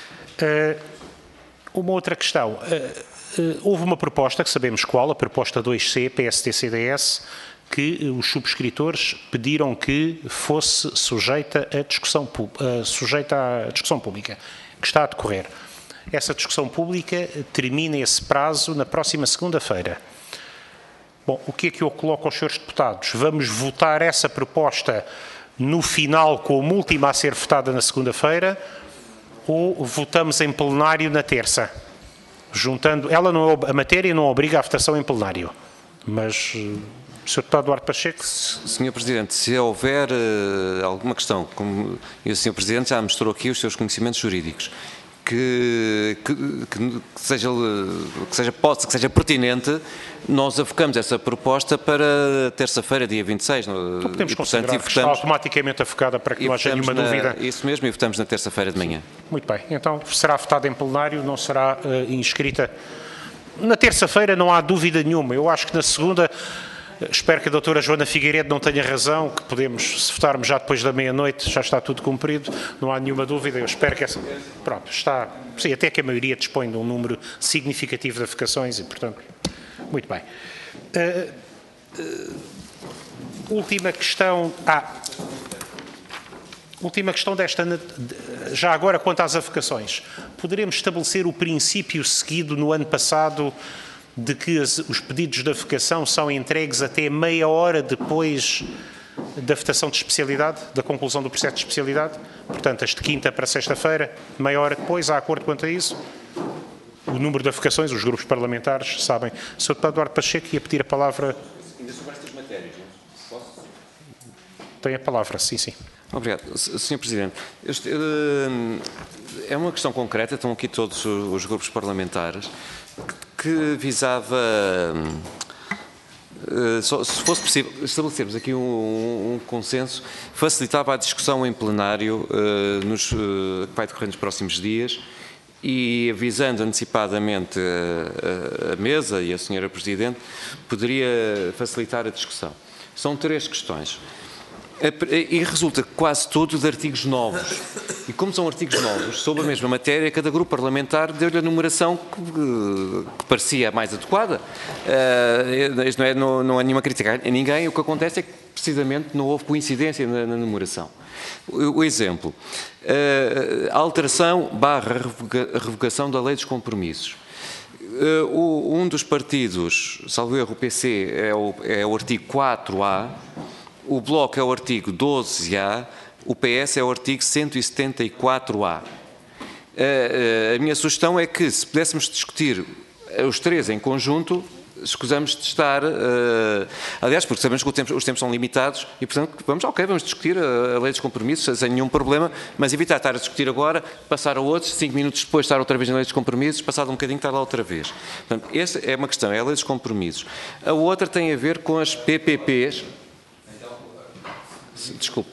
Uma outra questão. Houve uma proposta, que sabemos qual, a proposta dois C, P S D C D S, que os subscritores pediram que fosse sujeita à discussão, sujeita à discussão pública, que está a decorrer. Essa discussão pública termina esse prazo na próxima segunda-feira. Bom, o que é que eu coloco aos senhores deputados? Vamos votar essa proposta no final, como última a ser votada na segunda-feira, ou votamos em plenário na terça? Juntando, ela não, a matéria não obriga a votação em plenário, mas o senhor Deputado Duarte Pacheco. senhor Presidente, se houver uh, alguma questão, como e o senhor Presidente já mostrou aqui os seus conhecimentos jurídicos, que, que, que, seja, que, seja, possa, que seja pertinente, nós avocamos essa proposta para terça-feira, dia vinte e seis. Então podemos e, considerar portanto, que está automaticamente avocada para que não haja nenhuma na, dúvida. Isso mesmo, e votamos na terça-feira de manhã. Muito bem, então será votada em plenário, não será uh, inscrita. Na terça-feira não há dúvida nenhuma. Eu acho que na segunda, espero que a doutora Joana Figueiredo não tenha razão, que podemos, se votarmos já depois da meia-noite, já está tudo cumprido, não há nenhuma dúvida. Eu espero que essa... Pronto, está... Sim, até que a maioria dispõe de um número significativo de avocações e, portanto... Muito bem. Uh, uh, última questão... Ah... Última questão desta, já agora quanto às avocações. Poderemos estabelecer o princípio seguido no ano passado de que as, os pedidos de avocação são entregues até meia hora depois da votação de especialidade, da conclusão do processo de especialidade? Portanto, as de quinta para sexta-feira, meia hora depois, há acordo quanto a isso? O número de avocações, os grupos parlamentares sabem. O senhor Deputado Duarte Pacheco ia pedir a palavra... Ainda sobre estas matérias, não? Posso? Tem a palavra, sim, sim. Obrigado. senhor Presidente, este, uh, é uma questão concreta, estão aqui todos os grupos parlamentares, que, que visava, uh, só, se fosse possível, estabelecermos aqui um, um consenso, facilitava a discussão em plenário uh, nos, uh, que vai decorrer nos próximos dias e, avisando antecipadamente a, a, a mesa e a senhora Presidente, poderia facilitar a discussão. São três questões. E resulta quase tudo de artigos novos. E como são artigos novos, sobre a mesma matéria, cada grupo parlamentar deu-lhe a numeração que, que parecia mais adequada. Uh, isto não é, não, não é nenhuma crítica a ninguém, o que acontece é que precisamente não houve coincidência na, na numeração. O, o exemplo, uh, a alteração barra revoga, revogação da lei dos compromissos. Uh, o, um dos partidos, salvo erro, o P C, é o, é o artigo quatro A, o Bloco é o artigo doze A, o P S é o artigo cento e setenta e quatro A. A minha sugestão é que, se pudéssemos discutir os três em conjunto, escusamos de estar... Aliás, porque sabemos que os tempos são limitados e, portanto, vamos, ok, vamos discutir a lei dos compromissos sem nenhum problema, mas evitar estar a discutir agora, passar a outros, cinco minutos depois estar outra vez na lei dos compromissos, passado um bocadinho estar lá outra vez. Portanto, esta é uma questão, é a lei dos compromissos. A outra tem a ver com as P P Ps... Desculpe.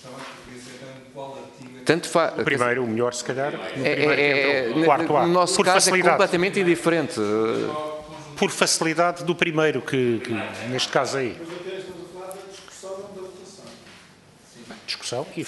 Tanto fa... O primeiro, o melhor, se calhar, no é, é, é, o quarto A. No nosso por caso facilidade. É completamente indiferente. Por facilidade do primeiro, que, que neste caso aí. Discussão e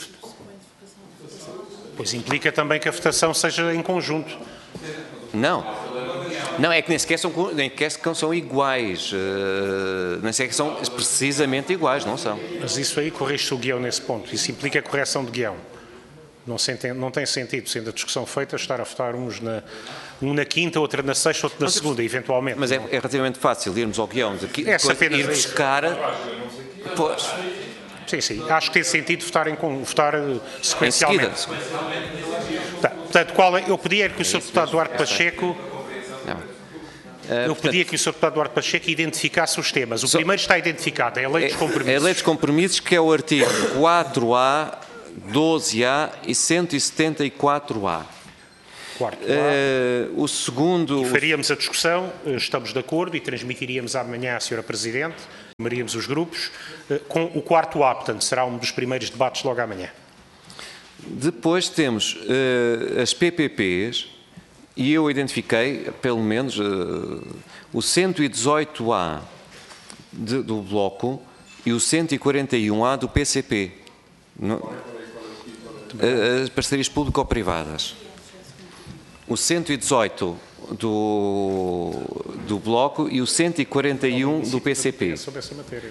pois implica também que a votação seja em conjunto. Não. Não, é que nem sequer são, nem sequer são iguais, uh, nem sequer são precisamente iguais, não são. Mas isso aí corrige-se o guião nesse ponto, isso implica a correção de guião. Não, se entende, não tem sentido, sendo a discussão feita, estar a votar uns na, um na quinta, outro na sexta, outro na mas, segunda, eventualmente. Mas é, é relativamente fácil irmos ao guião, de, de é ir buscar... Pois. Sim, sim, acho que tem sentido votar, em, votar sequencialmente. Em seguida. Tá, portanto, qual é, eu pedia que o senhor Deputado Duarte Pacheco... Não. Eu pedia que o senhor Deputado Duarte Pacheco identificasse os temas. O primeiro está identificado, é a lei dos compromissos. É a lei dos compromissos, que é o artigo quatro A, doze A e cento e setenta e quatro A. Quarto A. Uh, o segundo... E faríamos a discussão, estamos de acordo, e transmitiríamos amanhã à senhora Presidente. Maríamos os grupos, com o quarto A, portanto, será um dos primeiros debates logo amanhã. Depois temos uh, as P P Ps, e eu identifiquei, pelo menos, uh, o cento e dezoito A de, do Bloco e o cento e quarenta e um A do P C P. No, uh, as parcerias público-privadas. O cento e dezoito do, do Bloco e o cento e quarenta e um do P C P. Sobre essa matéria,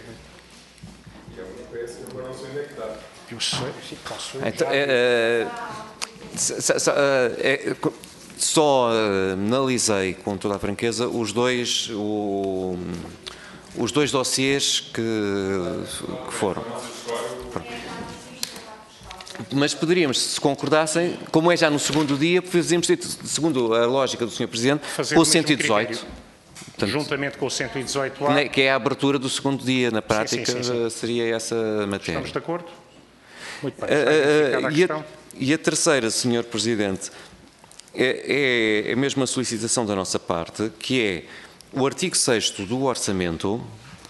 eu sei, posso. Então, é, é, é, só analisei com toda a franqueza os dois, o, os dois dossiês que, que foram. Mas poderíamos, se concordassem, como é já no segundo dia, fazíamos, segundo a lógica do senhor Presidente, com o cento e dezoito. Portanto, juntamente com o cento e dezoito A. Que é a abertura do segundo dia, na prática, sim, sim, sim, sim. seria essa matéria. Estamos de acordo? Muito bem. Uh, uh, e, a, e a terceira, senhor Presidente, é, é, é mesmo a solicitação da nossa parte, que é o artigo sexto do Orçamento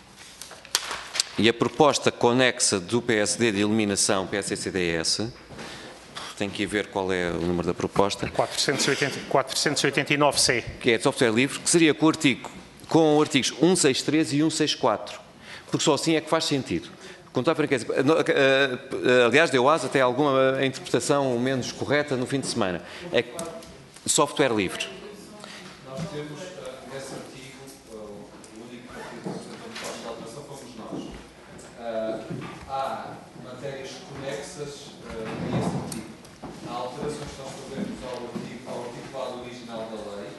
e a proposta conexa do P S D de eliminação P S C D S, tem que ir ver qual é o número da proposta. quatrocentos e oitenta e nove C. Que é de software livre, que seria com o artigo, com os artigos cento e sessenta e três e cento e sessenta e quatro, porque só assim é que faz sentido. Com toda a franqueza, aliás, deu asa até alguma interpretação menos correta no fim de semana. É software livre. Nós temos esse artigo, o único partido que apresentou de alteração fomos nós. Há matérias conexas a esse artigo. Há alterações que estão fazendo ao artigo, ao articulado original da lei,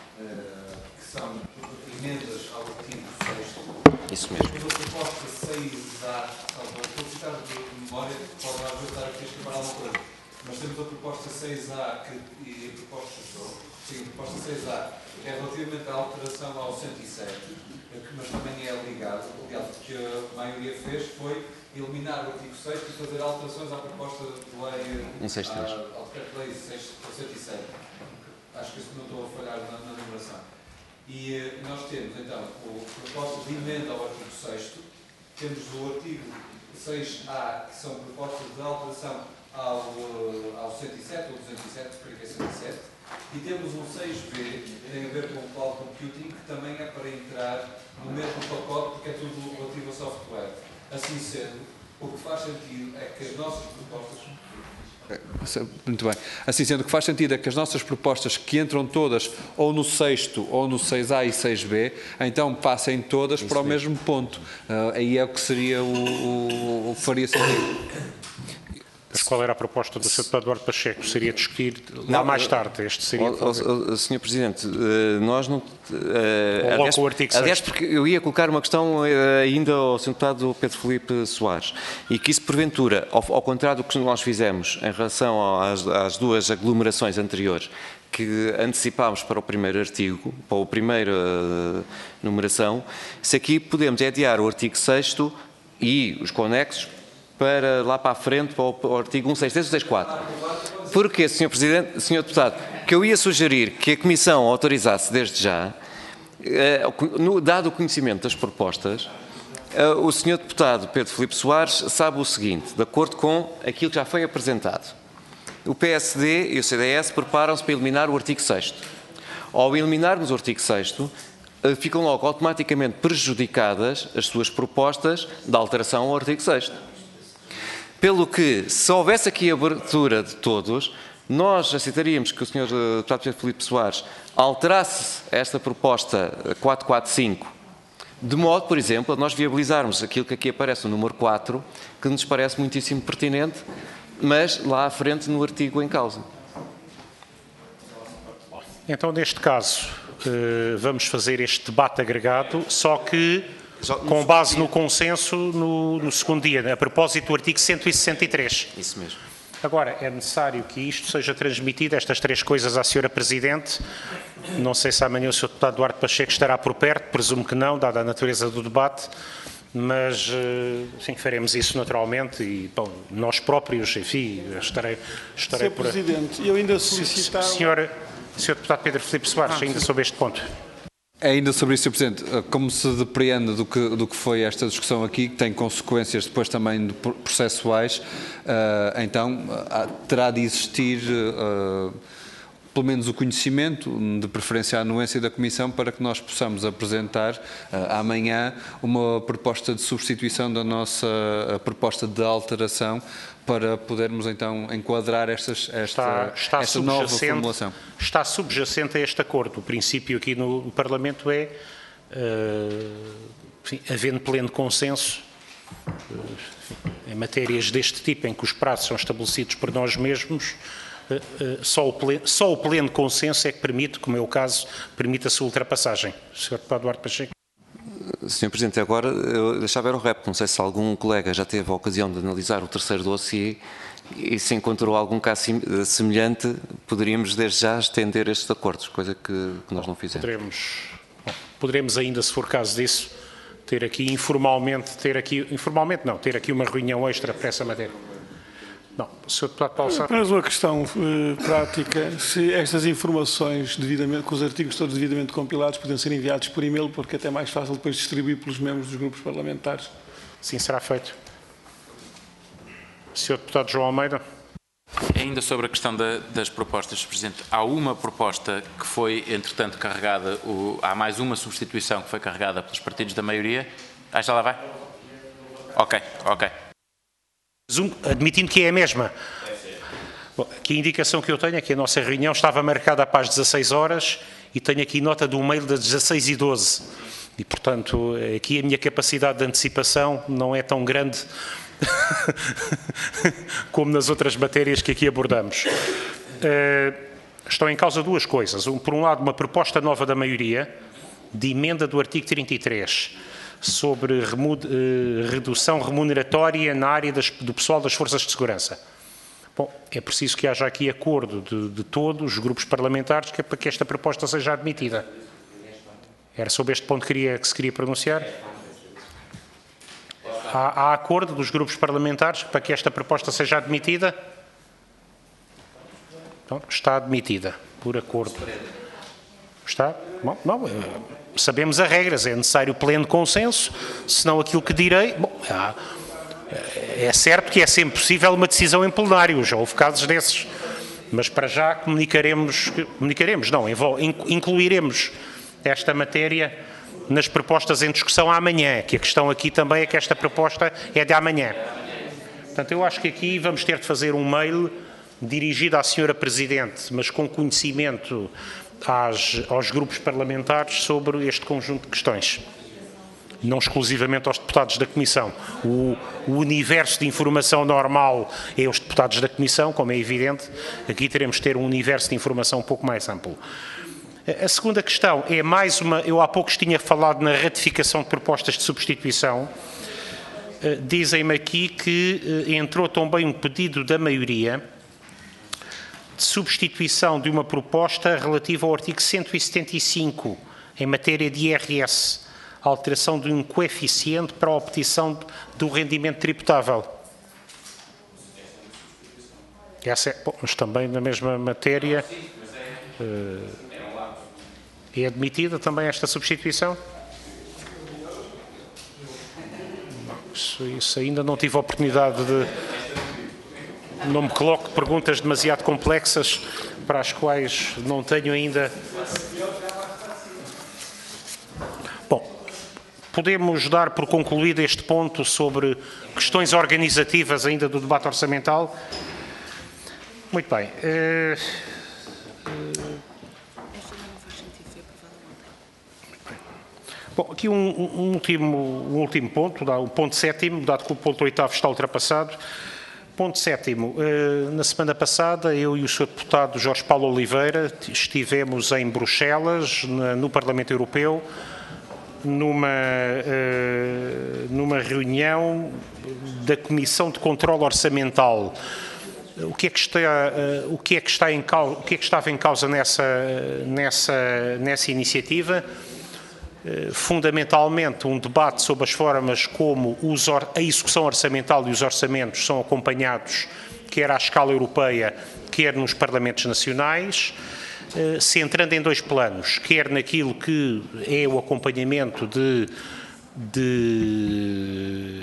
que são emendas ao artigo sexto. Isso mesmo. Temos a proposta seis A, estou a citar de memória, pode às vezes estar aqui a escrever alguma coisa, mas temos a proposta seis A que, e a proposta, sim, a proposta seis A é relativamente à alteração ao cento e sete, mas também é ligado, aliás, o que a maioria fez foi eliminar o artigo sexto e fazer alterações à proposta de lei, cento e sessenta e três. ao decreto-lei cento e sete. Acho que isso não estou a falhar na, na numeração. E nós temos, então, a proposta de emenda ao artigo sexto, temos o artigo seis A, que são propostas de alteração ao, ao cento e sete, ou duzentos e sete, porque é cento e sete, e temos um seis B, que tem a ver com o cloud computing, que também é para entrar no mesmo pacote, porque é tudo relativo a software. Assim sendo, o que faz sentido é que as nossas propostas... Muito bem. Assim sendo, o que faz sentido é que as nossas propostas, que entram todas ou no sexto ou no seis A e seis B, então passem todas Isso para o mesmo, mesmo ponto. Uh, aí é o que seria o, o, o que faria sentido. Mas qual era a proposta do senhor Deputado Duarte Pacheco? Seria discutir lá mais tarde? Este seria... Oh, oh, senhor Presidente, nós não... Uh, Ou aliás, com o artigo aliás, porque eu ia colocar uma questão uh, ainda ao senhor Deputado Pedro Filipe Soares, e que isso, porventura, ao, ao contrário do que nós fizemos em relação às, às duas aglomerações anteriores, que antecipámos para o primeiro artigo, para a primeira uh, numeração, se aqui podemos adiar o artigo sexto e os conexos para lá para a frente, para o artigo cento e sessenta e três e cento e sessenta e quatro. Porque, senhor Presidente, senhor Deputado, que eu ia sugerir que a Comissão autorizasse desde já, dado o conhecimento das propostas, o senhor Deputado Pedro Filipe Soares sabe o seguinte, de acordo com aquilo que já foi apresentado. O P S D e o C D S preparam-se para eliminar o artigo sexto. Ao eliminarmos o artigo sexto, ficam logo automaticamente prejudicadas as suas propostas de alteração ao artigo sexto. Pelo que, se houvesse aqui abertura de todos, nós aceitaríamos que o senhor Deputado Pedro Filipe Soares alterasse esta proposta quatrocentos e quarenta e cinco, de modo, por exemplo, a nós viabilizarmos aquilo que aqui aparece no número quatro, que nos parece muitíssimo pertinente, mas lá à frente no artigo em causa. Então, neste caso, vamos fazer este debate agregado, só que com base no consenso no, no segundo dia, a propósito do artigo cento e sessenta e três. Isso mesmo. Agora, é necessário que isto seja transmitido, estas três coisas, à senhora Presidente. Não sei se amanhã o senhor Deputado Duarte Pacheco estará por perto, presumo que não, dada a natureza do debate, mas, sim, faremos isso naturalmente e, bom, nós próprios, enfim, estarei, estarei senhor por... Presidente, eu ainda solicitava... Senhor, senhor Deputado Pedro Filipe Soares, ah, ainda sim. sobre este ponto. Ainda sobre isso, senhor Presidente, como se depreende do que, do que foi esta discussão aqui, que tem consequências depois também de processuais, uh, então uh, terá de existir uh, pelo menos o conhecimento, de preferência a anuência da Comissão, para que nós possamos apresentar uh, amanhã uma proposta de substituição da nossa uh, proposta de alteração, para podermos então enquadrar estas, esta, está, está esta nova formulação. Está subjacente a este acordo. O princípio aqui no Parlamento é, uh, enfim, havendo pleno consenso, uh, em matérias deste tipo, em que os prazos são estabelecidos por nós mesmos, uh, uh, só, o pleno, só o pleno consenso é que permite, como é o caso, permite a sua ultrapassagem. senhor Deputado Duarte Pacheco. senhor Presidente, agora eu deixava era o repto. Não sei se algum colega já teve a ocasião de analisar o terceiro dossiê e se encontrou algum caso semelhante, poderíamos desde já estender estes acordos, coisa que, que nós não fizemos. Poderemos, bom, poderemos ainda, se for caso disso, ter aqui informalmente, ter aqui, informalmente não, ter aqui uma reunião extra para essa matéria. Não, senhor Deputado Paulo Sá. Apenas uma questão uh, prática, se estas informações, devidamente, com os artigos todos devidamente compilados, podem ser enviados por e-mail, porque é até mais fácil depois distribuir pelos membros dos grupos parlamentares. Sim, será feito. senhor Deputado João Almeida. Ainda sobre a questão da, das propostas, senhor Presidente, há uma proposta que foi, entretanto, carregada, o, há mais uma substituição que foi carregada pelos partidos da maioria. Ah, já lá vai? Ok, ok. Admitindo que é a mesma. Bom, aqui a indicação que eu tenho é que a nossa reunião estava marcada para as dezasseis horas e tenho aqui nota do mail das dezasseis e doze. E, portanto, aqui a minha capacidade de antecipação não é tão grande como nas outras matérias que aqui abordamos. Uh, estão em causa duas coisas. Um, por um lado, uma proposta nova da maioria de emenda do artigo trinta e três sobre remu, uh, redução remuneratória na área das, do pessoal das forças de segurança. Bom, é preciso que haja aqui acordo de, de todos os grupos parlamentares que é para que esta proposta seja admitida. Era sobre este ponto que, queria, que se queria pronunciar? Há, há acordo dos grupos parlamentares para que esta proposta seja admitida? Então, está admitida, por acordo. Está? Bom, não, sabemos as regras, é necessário pleno consenso, senão aquilo que direi... Bom, há, é certo que é sempre possível uma decisão em plenário, já houve casos desses, mas para já comunicaremos, comunicaremos não, incluiremos esta matéria nas propostas em discussão amanhã, que a questão aqui também é que esta proposta é de amanhã. Portanto, eu acho que aqui vamos ter de fazer um mail dirigido à senhora Presidente, mas com conhecimento às, aos grupos parlamentares sobre este conjunto de questões. Não exclusivamente aos deputados da Comissão. O, o universo de informação normal é os deputados da Comissão, como é evidente. Aqui teremos de ter um universo de informação um pouco mais amplo. A segunda questão é mais uma... Eu há poucos tinha falado na ratificação de propostas de substituição. Dizem-me aqui que entrou também um pedido da maioria de substituição de uma proposta relativa ao artigo cento e setenta e cinco, em matéria de I R S. A alteração de um coeficiente para a obtenção do rendimento tributável. Essa é, bom, mas também na mesma matéria uh, é admitida também esta substituição? Isso, isso ainda não tive a oportunidade de... Não me coloco perguntas demasiado complexas para as quais não tenho ainda... Podemos dar por concluído este ponto sobre questões organizativas ainda do debate orçamental? Muito bem. Uh, uh, bom, aqui um, um, último, um último ponto, o ponto sétimo, dado que o ponto oitavo está ultrapassado. Ponto sétimo. Uh, na semana passada, eu e o senhor deputado Jorge Paulo Oliveira estivemos em Bruxelas, na, no Parlamento Europeu, Numa, uh, numa reunião da Comissão de Controlo Orçamental. O que é que está, uh, o que é que está em causa, o que é que estava em causa nessa, nessa, nessa iniciativa? Uh, fundamentalmente um debate sobre as formas como os or, a execução orçamental e os orçamentos são acompanhados, quer à escala europeia, quer nos Parlamentos Nacionais. centrando em dois planos, quer naquilo que é o acompanhamento de, de,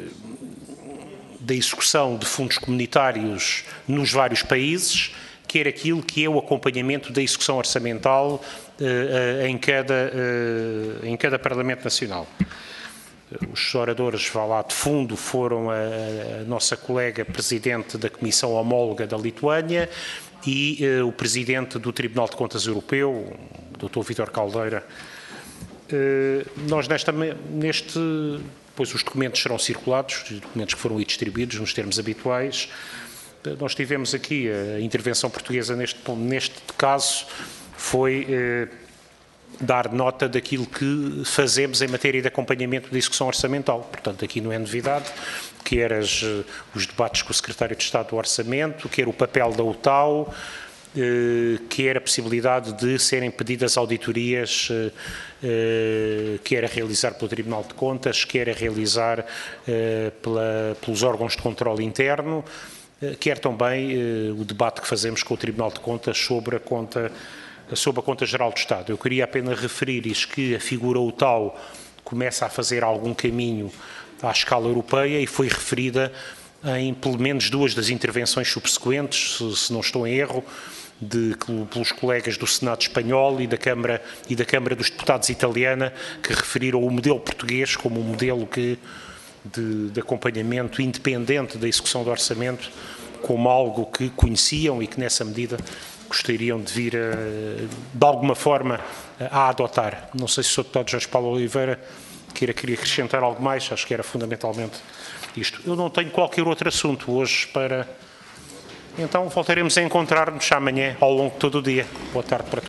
da execução de fundos comunitários nos vários países, quer aquilo que é o acompanhamento da execução orçamental uh, uh, em, cada, uh, em cada Parlamento Nacional. Os oradores, vá lá de fundo, foram a, a nossa colega Presidente da Comissão Homóloga da Lituânia e uh, o Presidente do Tribunal de Contas Europeu, o doutor Vítor Caldeira. Uh, nós nesta, neste, pois os documentos serão circulados, os documentos que foram aí distribuídos nos termos habituais. Nós tivemos aqui a intervenção portuguesa neste, neste caso, foi eh, dar nota daquilo que fazemos em matéria de acompanhamento da execução orçamental. Portanto, aqui não é novidade, quer as, os debates com o Secretário de Estado do Orçamento, quer o papel da U T A U, eh, quer a possibilidade de serem pedidas auditorias, eh, eh, quer a realizar pelo Tribunal de Contas, quer a realizar eh, pela, pelos órgãos de controle interno, quer também eh, o debate que fazemos com o Tribunal de Contas sobre a conta, sobre a conta geral do Estado. Eu queria apenas referir isto, que a figura U T A U começa a fazer algum caminho à escala europeia e foi referida em pelo menos duas das intervenções subsequentes, se, se não estou em erro, de, pelos colegas do Senado espanhol e da Câmara, e da Câmara dos Deputados italiana, que referiram o modelo português como um modelo que De, de acompanhamento independente da execução do orçamento como algo que conheciam e que nessa medida gostariam de vir a, de alguma forma a adotar. Não sei se o senhor deputado Jorge Paulo Oliveira queira, queria acrescentar algo mais, acho que era fundamentalmente isto. Eu não tenho qualquer outro assunto hoje para... Então voltaremos a encontrar-nos amanhã ao longo de todo o dia. Boa tarde para